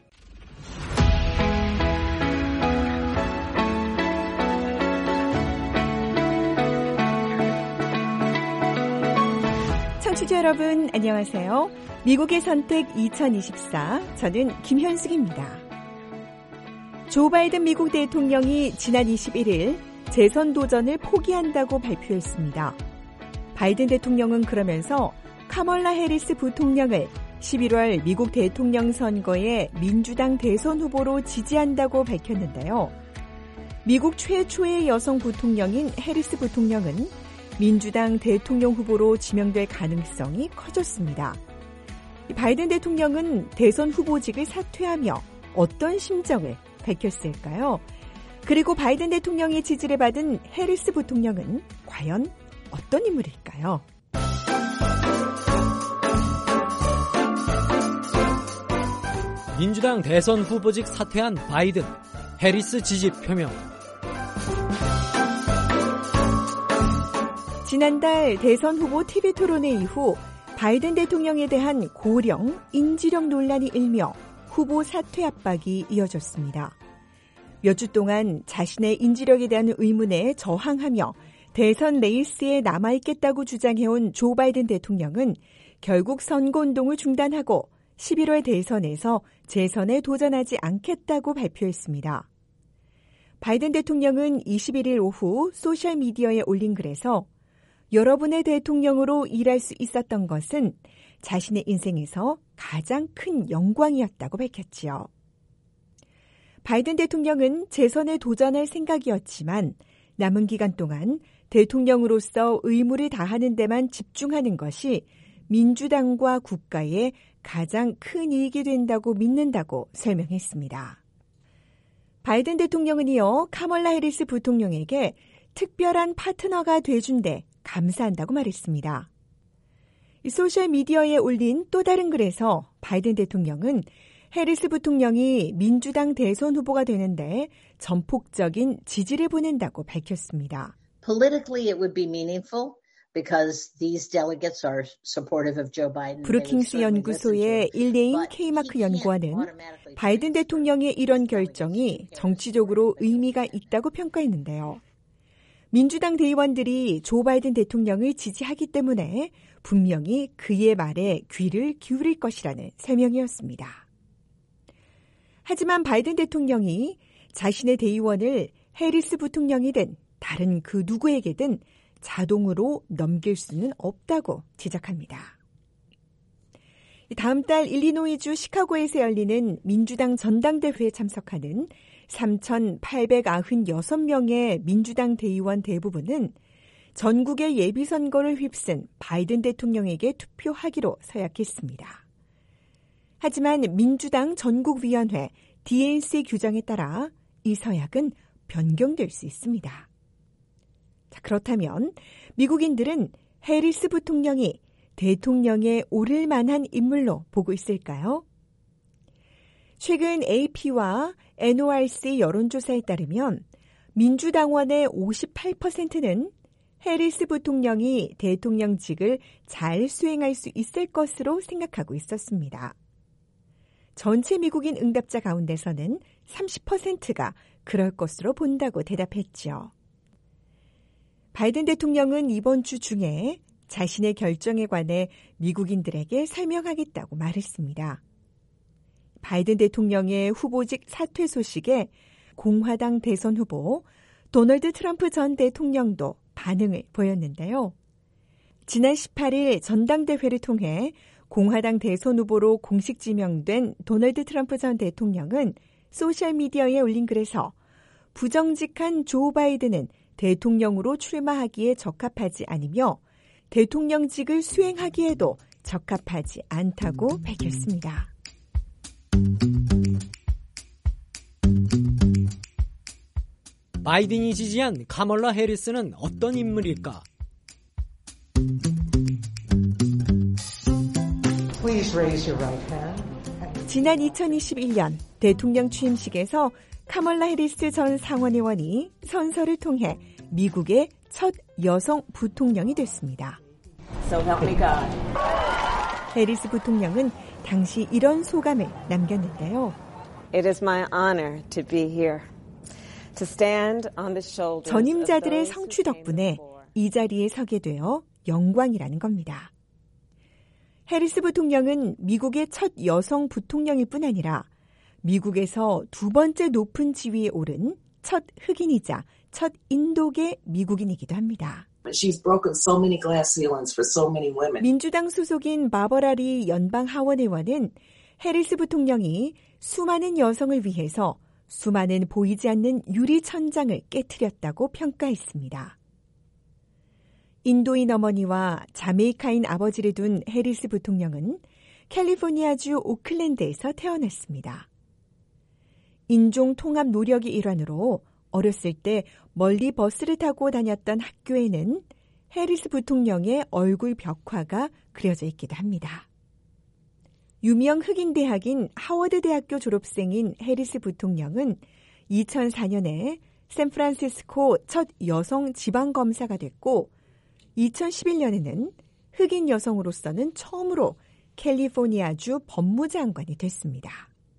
[SPEAKER 8] 청취자 여러분 안녕하세요. 미국의 선택 이천이십사, 저는 김현숙입니다. 조 바이든 미국 대통령이 지난 이십일 일 재선 도전을 포기한다고 발표했습니다. 바이든 대통령은 그러면서 카멀라 해리스 부통령을 십일월 미국 대통령 선거에 민주당 대선 후보로 지지한다고 밝혔는데요. 미국 최초의 여성 부통령인 해리스 부통령은 민주당 대통령 후보로 지명될 가능성이 커졌습니다. 바이든 대통령은 대선 후보직을 사퇴하며 어떤 심정을 밝혔을까요? 그리고 바이든 대통령의 지지를 받은 해리스 부통령은 과연 어떤 인물일까요?
[SPEAKER 11] 민주당 대선 후보직 사퇴한 바이든, 해리스 지지 표명.
[SPEAKER 8] 지난달 대선 후보 티비 토론회 이후 바이든 대통령에 대한 고령, 인지력 논란이 일며 후보 사퇴 압박이 이어졌습니다. 몇 주 동안 자신의 인지력에 대한 의문에 저항하며 대선 레이스에 남아있겠다고 주장해온 조 바이든 대통령은 결국 선거운동을 중단하고 십일월 대선에서 재선에 도전하지 않겠다고 발표했습니다. 바이든 대통령은 이십일 일 오후 소셜미디어에 올린 글에서 여러분의 대통령으로 일할 수 있었던 것은 자신의 인생에서 가장 큰 영광이었다고 밝혔지요. 바이든 대통령은 재선에 도전할 생각이었지만 남은 기간 동안 대통령으로서 의무를 다하는 데만 집중하는 것이 민주당과 국가에 가장 큰 이익이 된다고 믿는다고 설명했습니다. 바이든 대통령은 이어 카멀라 해리스 부통령에게 특별한 파트너가 돼준데 감사한다고 말했습니다. 소셜미디어에 올린 또 다른 글에서 바이든 대통령은 해리스 부통령이 민주당 대선 후보가 되는데 전폭적인 지지를 보낸다고 밝혔습니다.
[SPEAKER 13] Politically, it would be meaningful because these delegates are supportive of Joe Biden.
[SPEAKER 8] 브루킹스 연구소의 일레인 K마크 연구원은 바이든 대통령의 이런 결정이 정치적으로 의미가 있다고 평가했는데요. 민주당 대의원들이 조 바이든 대통령을 지지하기 때문에 분명히 그의 말에 귀를 기울일 것이라는 설명이었습니다. 하지만 바이든 대통령이 자신의 대의원을 해리스 부통령이든 다른 그 누구에게든 자동으로 넘길 수는 없다고 지적합니다. 다음 달 일리노이주 시카고에서 열리는 민주당 전당대회에 참석하는 삼천팔백구십육 명의 민주당 대의원 대부분은 전국의 예비선거를 휩쓴 바이든 대통령에게 투표하기로 서약했습니다. 하지만 민주당 전국위원회 디엔씨 규정에 따라 이 서약은 변경될 수 있습니다. 자, 그렇다면 미국인들은 해리스 부통령이 대통령에 오를 만한 인물로 보고 있을까요? 최근 에이피와 엔오알씨 여론조사에 따르면 민주당원의 오십팔 퍼센트는 해리스 부통령이 대통령직을 잘 수행할 수 있을 것으로 생각하고 있었습니다. 전체 미국인 응답자 가운데서는 삼십 퍼센트가 그럴 것으로 본다고 대답했죠. 바이든 대통령은 이번 주 중에 자신의 결정에 관해 미국인들에게 설명하겠다고 말했습니다. 바이든 대통령의 후보직 사퇴 소식에 공화당 대선 후보 도널드 트럼프 전 대통령도 반응을 보였는데요. 지난 십팔 일 전당대회를 통해 공화당 대선 후보로 공식 지명된 도널드 트럼프 전 대통령은 소셜미디어에 올린 글에서 부정직한 조 바이든은 대통령으로 출마하기에 적합하지 않으며 대통령직을 수행하기에도 적합하지 않다고 밝혔습니다.
[SPEAKER 11] 바이든이 지지한 카멀라 해리스는 어떤 인물일까?
[SPEAKER 14] Please raise your right hand.
[SPEAKER 8] 지난 이천이십일 년 대통령 취임식에서 카멀라 해리스 전 상원의원이 선서를 통해 미국의 첫 여성 부통령이 됐습니다.
[SPEAKER 9] So help me God.
[SPEAKER 8] 해리스 부통령은 당시 이런 소감을 남겼는데요.
[SPEAKER 15] It is my honor to be here. To stand on the shoulders
[SPEAKER 8] 전임자들의 성취 덕분에 이 자리에 서게 되어 영광이라는 겁니다. 해리스 부통령은 미국의 첫 여성 부통령일 뿐 아니라 미국에서 두 번째 높은 지위에 오른 첫 흑인이자 첫 인도계 미국인이기도 합니다.
[SPEAKER 14] She's broken so many glass ceilings for so many women.
[SPEAKER 8] 민주당 소속인 바버라 리 연방 하원 의원은 해리스 부통령이 수많은 여성을 위해서 수많은 보이지 않는 유리 천장을 깨트렸다고 평가했습니다. 인도인 어머니와 자메이카인 아버지를 둔 해리스 부통령은 캘리포니아주 오클랜드에서 태어났습니다. 인종 통합 노력의 일환으로 어렸을 때 멀리 버스를 타고 다녔던 학교에는 해리스 부통령의 얼굴 벽화가 그려져 있기도 합니다. 유명 흑인 대학인 하워드 대학교 졸업생인 해리스 부통령은 이천사 년에 샌프란시스코 첫 여성 지방검사가 됐고 이천십일 년에는 흑인 여성으로서는 처음으로 캘리포니아주 법무장관이 됐습니다.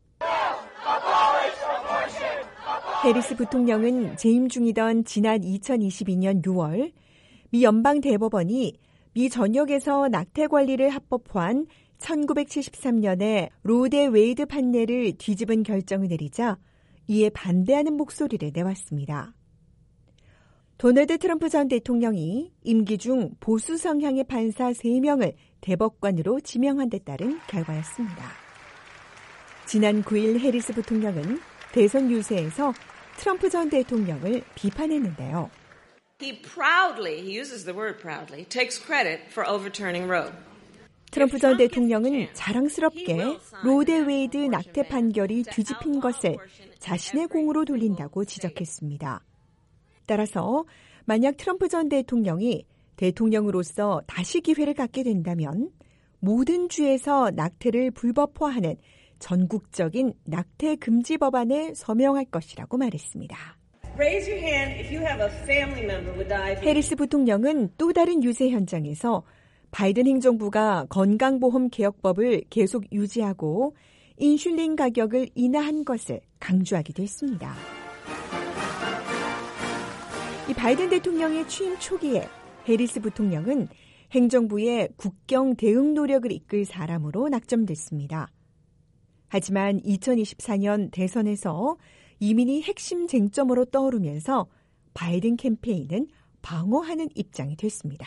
[SPEAKER 8] 해리스 부통령은 재임 중이던 지난 이천이십이 년 유월 미 연방대법원이 미 전역에서 낙태 관리를 합법화한 천구백칠십삼 년에 로 대 웨이드 판례를 뒤집은 결정을 내리자 이에 반대하는 목소리를 내왔습니다. 도널드 트럼프 전 대통령이 임기 중 보수 성향의 판사 세 명을 대법관으로 지명한 데 따른 결과였습니다. 지난 구 일 해리스 부통령은 대선 유세에서 트럼프 전 대통령을 비판했는데요.
[SPEAKER 9] He proudly, he uses the word proudly, takes credit for overturning Roe.
[SPEAKER 8] 트럼프 전 대통령은 자랑스럽게 로 대 웨이드 낙태 판결이 뒤집힌 것을 자신의 공으로 돌린다고 지적했습니다. 따라서 만약 트럼프 전 대통령이 대통령으로서 다시 기회를 갖게 된다면 모든 주에서 낙태를 불법화하는 전국적인 낙태 금지 법안에 서명할 것이라고 말했습니다.
[SPEAKER 9] Raise your hand if you have a family member with diabetes.
[SPEAKER 8] 해리스 부통령은 또 다른 유세 현장에서 바이든 행정부가 건강보험 개혁법을 계속 유지하고 인슐린 가격을 인하한 것을 강조하기도 했습니다. 이 바이든 대통령의 취임 초기에 해리스 부통령은 행정부의 국경 대응 노력을 이끌 사람으로 낙점됐습니다. 하지만 이천이십사 년 대선에서 이민이 핵심 쟁점으로 떠오르면서 바이든 캠페인은 방어하는 입장이 됐습니다.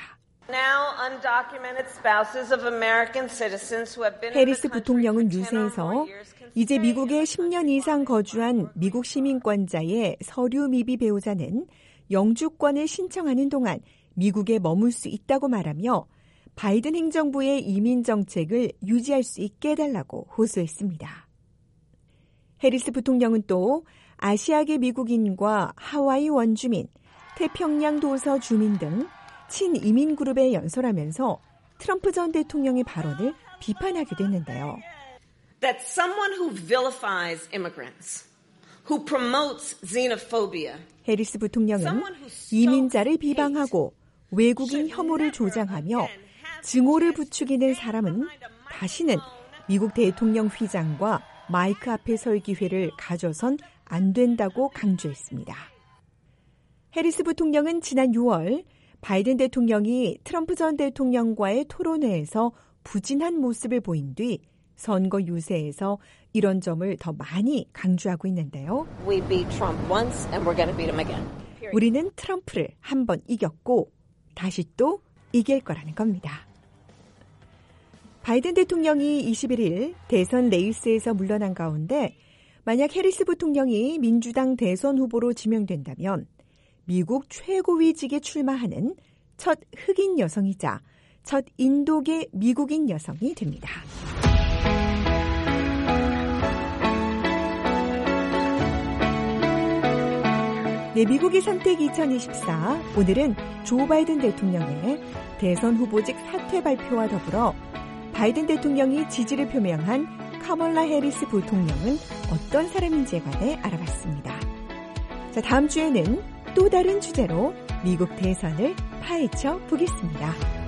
[SPEAKER 8] 해리스 부통령은 유세에서 이제 미국에 십 년 이상 거주한 미국 시민권자의 서류 미비 배우자는 영주권을 신청하는 동안 미국에 머물 수 있다고 말하며 바이든 행정부의 이민 정책을 유지할 수 있게 해달라고 호소했습니다. 해리스 부통령은 또 아시아계 미국인과 하와이 원주민, 태평양 도서 주민 등 친이민 그룹에 연설하면서 트럼프 전 대통령의 발언을 비판하기도 했는데요.
[SPEAKER 9] That someone who vilifies immigrants, who promotes xenophobia,
[SPEAKER 8] 해리스 부통령은 이민자를 비방하고 외국인 혐오를 조장하며 증오를 부추기는 사람은 다시는 미국 대통령 휘장과 마이크 앞에 설 기회를 가져선 안 된다고 강조했습니다. 해리스 부통령은 지난 유월 바이든 대통령이 트럼프 전 대통령과의 토론회에서 부진한 모습을 보인 뒤 선거 유세에서 이런 점을 더 많이 강조하고 있는데요.
[SPEAKER 15] We beat Trump once and we're going to beat him again.
[SPEAKER 8] 우리는 트럼프를 한 번 이겼고 다시 또 이길 거라는 겁니다. 바이든 대통령이 이십일 일 대선 레이스에서 물러난 가운데 만약 해리스 부통령이 민주당 대선 후보로 지명된다면 미국 최고위직에 출마하는 첫 흑인 여성이자 첫 인도계 미국인 여성이 됩니다. 네, 미국의 선택 이천이십사. 오늘은 조 바이든 대통령의 대선 후보직 사퇴 발표와 더불어 바이든 대통령이 지지를 표명한 카멀라 해리스 부통령은 어떤 사람인지에 관해 알아봤습니다. 자, 다음 주에는 또 다른 주제로 미국 대선을 파헤쳐 보겠습니다.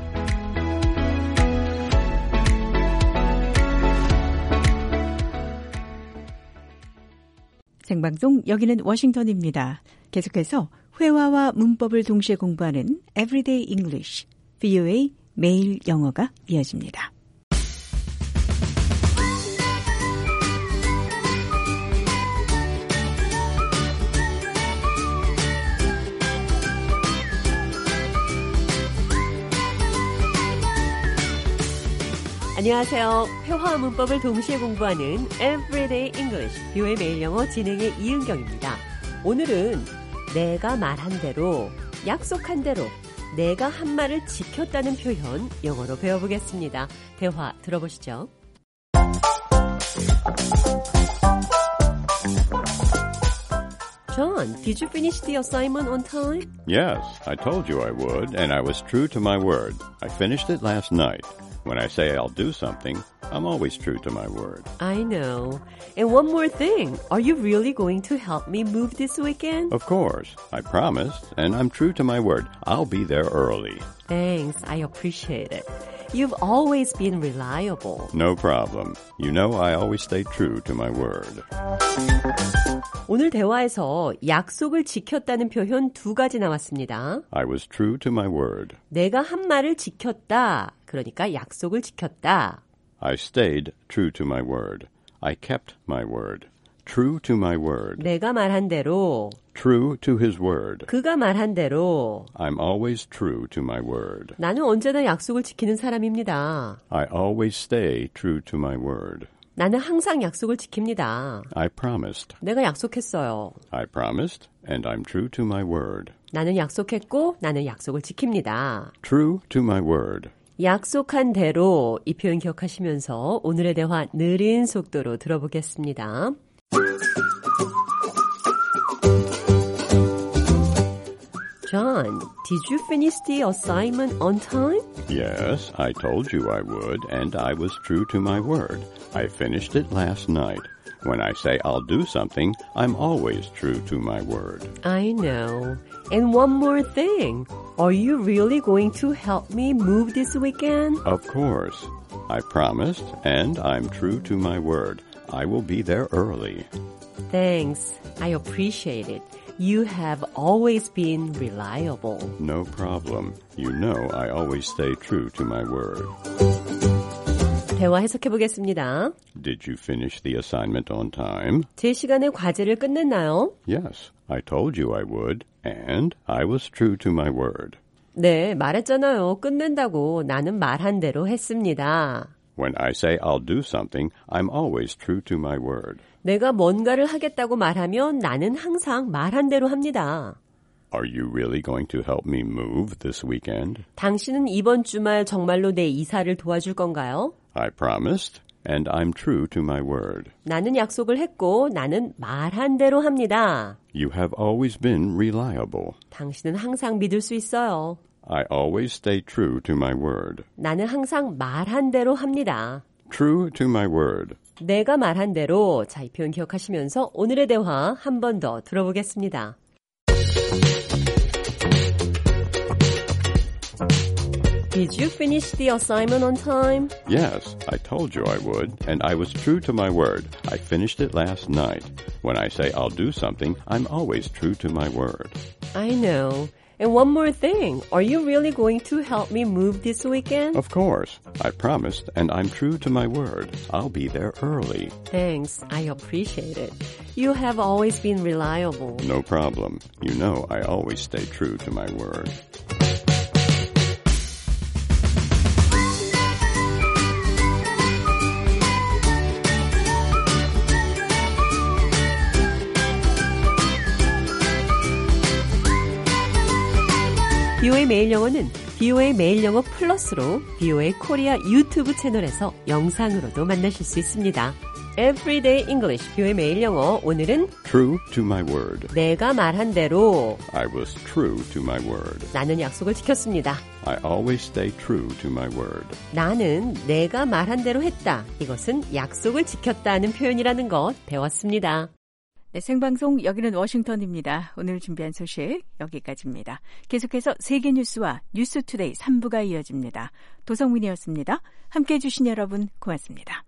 [SPEAKER 3] 생방송 여기는 워싱턴입니다. 계속해서 회화와 문법을 동시에 공부하는 Everyday English, 브이오에이 매일 영어가 이어집니다.
[SPEAKER 16] 안녕하세요. 회화와 문법을 동시에 공부하는 Everyday English, 브이오에이 매일 영어 진행의 이은경입니다. 오늘은 내가 말한 대로, 약속한 대로, 내가 한 말을 지켰다는 표현 영어로 배워보겠습니다. 대화 들어보시죠. John, did you finish the assignment on time?
[SPEAKER 17] Yes, I told you I would, and I was true to my word. I finished it last night. When I say I'll do something, I'm always true to my word.
[SPEAKER 16] I know. And one more thing. Are you really going to help me move this weekend?
[SPEAKER 17] Of course. I promised, and I'm true to my word. I'll be there early.
[SPEAKER 16] Thanks. I appreciate it. You've always been reliable.
[SPEAKER 17] No problem. You know I always stay true to my word.
[SPEAKER 16] 오늘 대화에서 약속을 지켰다는 표현 두 가지 나왔습니다.
[SPEAKER 17] I was true to my word.
[SPEAKER 16] 내가 한 말을 지켰다. 그러니까 약속을 지켰다.
[SPEAKER 17] I stayed true to my word. I kept my word. True to my word.
[SPEAKER 16] 내가 말한 대로.
[SPEAKER 17] True to his word.
[SPEAKER 16] 그가 말한 대로.
[SPEAKER 17] I'm always true to my word.
[SPEAKER 16] 나는 언제나 약속을 지키는 사람입니다.
[SPEAKER 17] I always stay true to my word.
[SPEAKER 16] 나는 항상 약속을 지킵니다.
[SPEAKER 17] I promised.
[SPEAKER 16] 내가 약속했어요.
[SPEAKER 17] I promised, and I'm true to my word.
[SPEAKER 16] 나는 약속했고 나는 약속을 지킵니다.
[SPEAKER 17] True to my word.
[SPEAKER 16] 약속한 대로 이 표현 기억하시면서 오늘의 대화 느린 속도로 들어보겠습니다. John, did you finish the assignment on time?
[SPEAKER 17] Yes, I told you I would, and I was true to my word. I finished it last night. When I say I'll do something, I'm always true to my word.
[SPEAKER 16] I know. And one more thing. Are you really going to help me move this weekend?
[SPEAKER 17] Of course. I promised, and I'm true to my word. I will be there early.
[SPEAKER 16] Thanks. I appreciate it. You have always been reliable.
[SPEAKER 17] No problem. You know I always stay true to my word.
[SPEAKER 16] 대화 해석해 보겠습니다.
[SPEAKER 17] Did you finish the assignment on time?
[SPEAKER 16] 제 시간에 과제를 끝냈나요?
[SPEAKER 17] Yes, I told you I would, and I was true to my word.
[SPEAKER 16] 네, 말했잖아요. 끝낸다고 나는 말한 대로 했습니다.
[SPEAKER 17] When I say I'll do something, I'm always true to my word.
[SPEAKER 16] 내가 뭔가를 하겠다고 말하면 나는 항상 말한 대로 합니다.
[SPEAKER 17] Are you really going to help me move this weekend?
[SPEAKER 16] 당신은 이번 주말 정말로 내 이사를 도와줄 건가요?
[SPEAKER 17] I promised, and I'm true to my word.
[SPEAKER 16] 나는 약속을 했고 나는 말한 대로 합니다.
[SPEAKER 17] You have always been reliable.
[SPEAKER 16] 당신은 항상 믿을 수 있어요.
[SPEAKER 17] I always stay true to my word.
[SPEAKER 16] 나는 항상 말한 대로 합니다.
[SPEAKER 17] True to my word.
[SPEAKER 16] 내가 말한 대로. 자, 이 표현 기억하시면서 오늘의 대화 한 번 더 들어보겠습니다. Did you finish the assignment on time?
[SPEAKER 17] Yes, I told you I would, and I was true to my word. I finished it last night. When I say I'll do something, I'm always true to my word.
[SPEAKER 16] I know. And one more thing. Are you really going to help me move this weekend?
[SPEAKER 17] Of course. I promised, and I'm true to my word. I'll be there early.
[SPEAKER 16] Thanks. I appreciate it. You have always been reliable.
[SPEAKER 17] No problem. You know I always stay true to my word.
[SPEAKER 16] 비오에이 매일 영어는 비오에이 매일 영어 플러스로 비오에이 코리아 유튜브 채널에서 영상으로도 만나실 수 있습니다. Everyday English, 비오에이 매일 영어. 오늘은
[SPEAKER 17] True to my word.
[SPEAKER 16] 내가 말한 대로
[SPEAKER 17] I was true to my word.
[SPEAKER 16] 나는 약속을 지켰습니다.
[SPEAKER 17] I always stay true to my word.
[SPEAKER 16] 나는 내가 말한 대로 했다. 이것은 약속을 지켰다는 표현이라는 것 배웠습니다.
[SPEAKER 3] 네, 생방송 여기는 워싱턴입니다. 오늘 준비한 소식 여기까지입니다. 계속해서 세계 뉴스와 뉴스투데이 삼 부가 이어집니다. 도성민이었습니다. 함께해 주신 여러분 고맙습니다.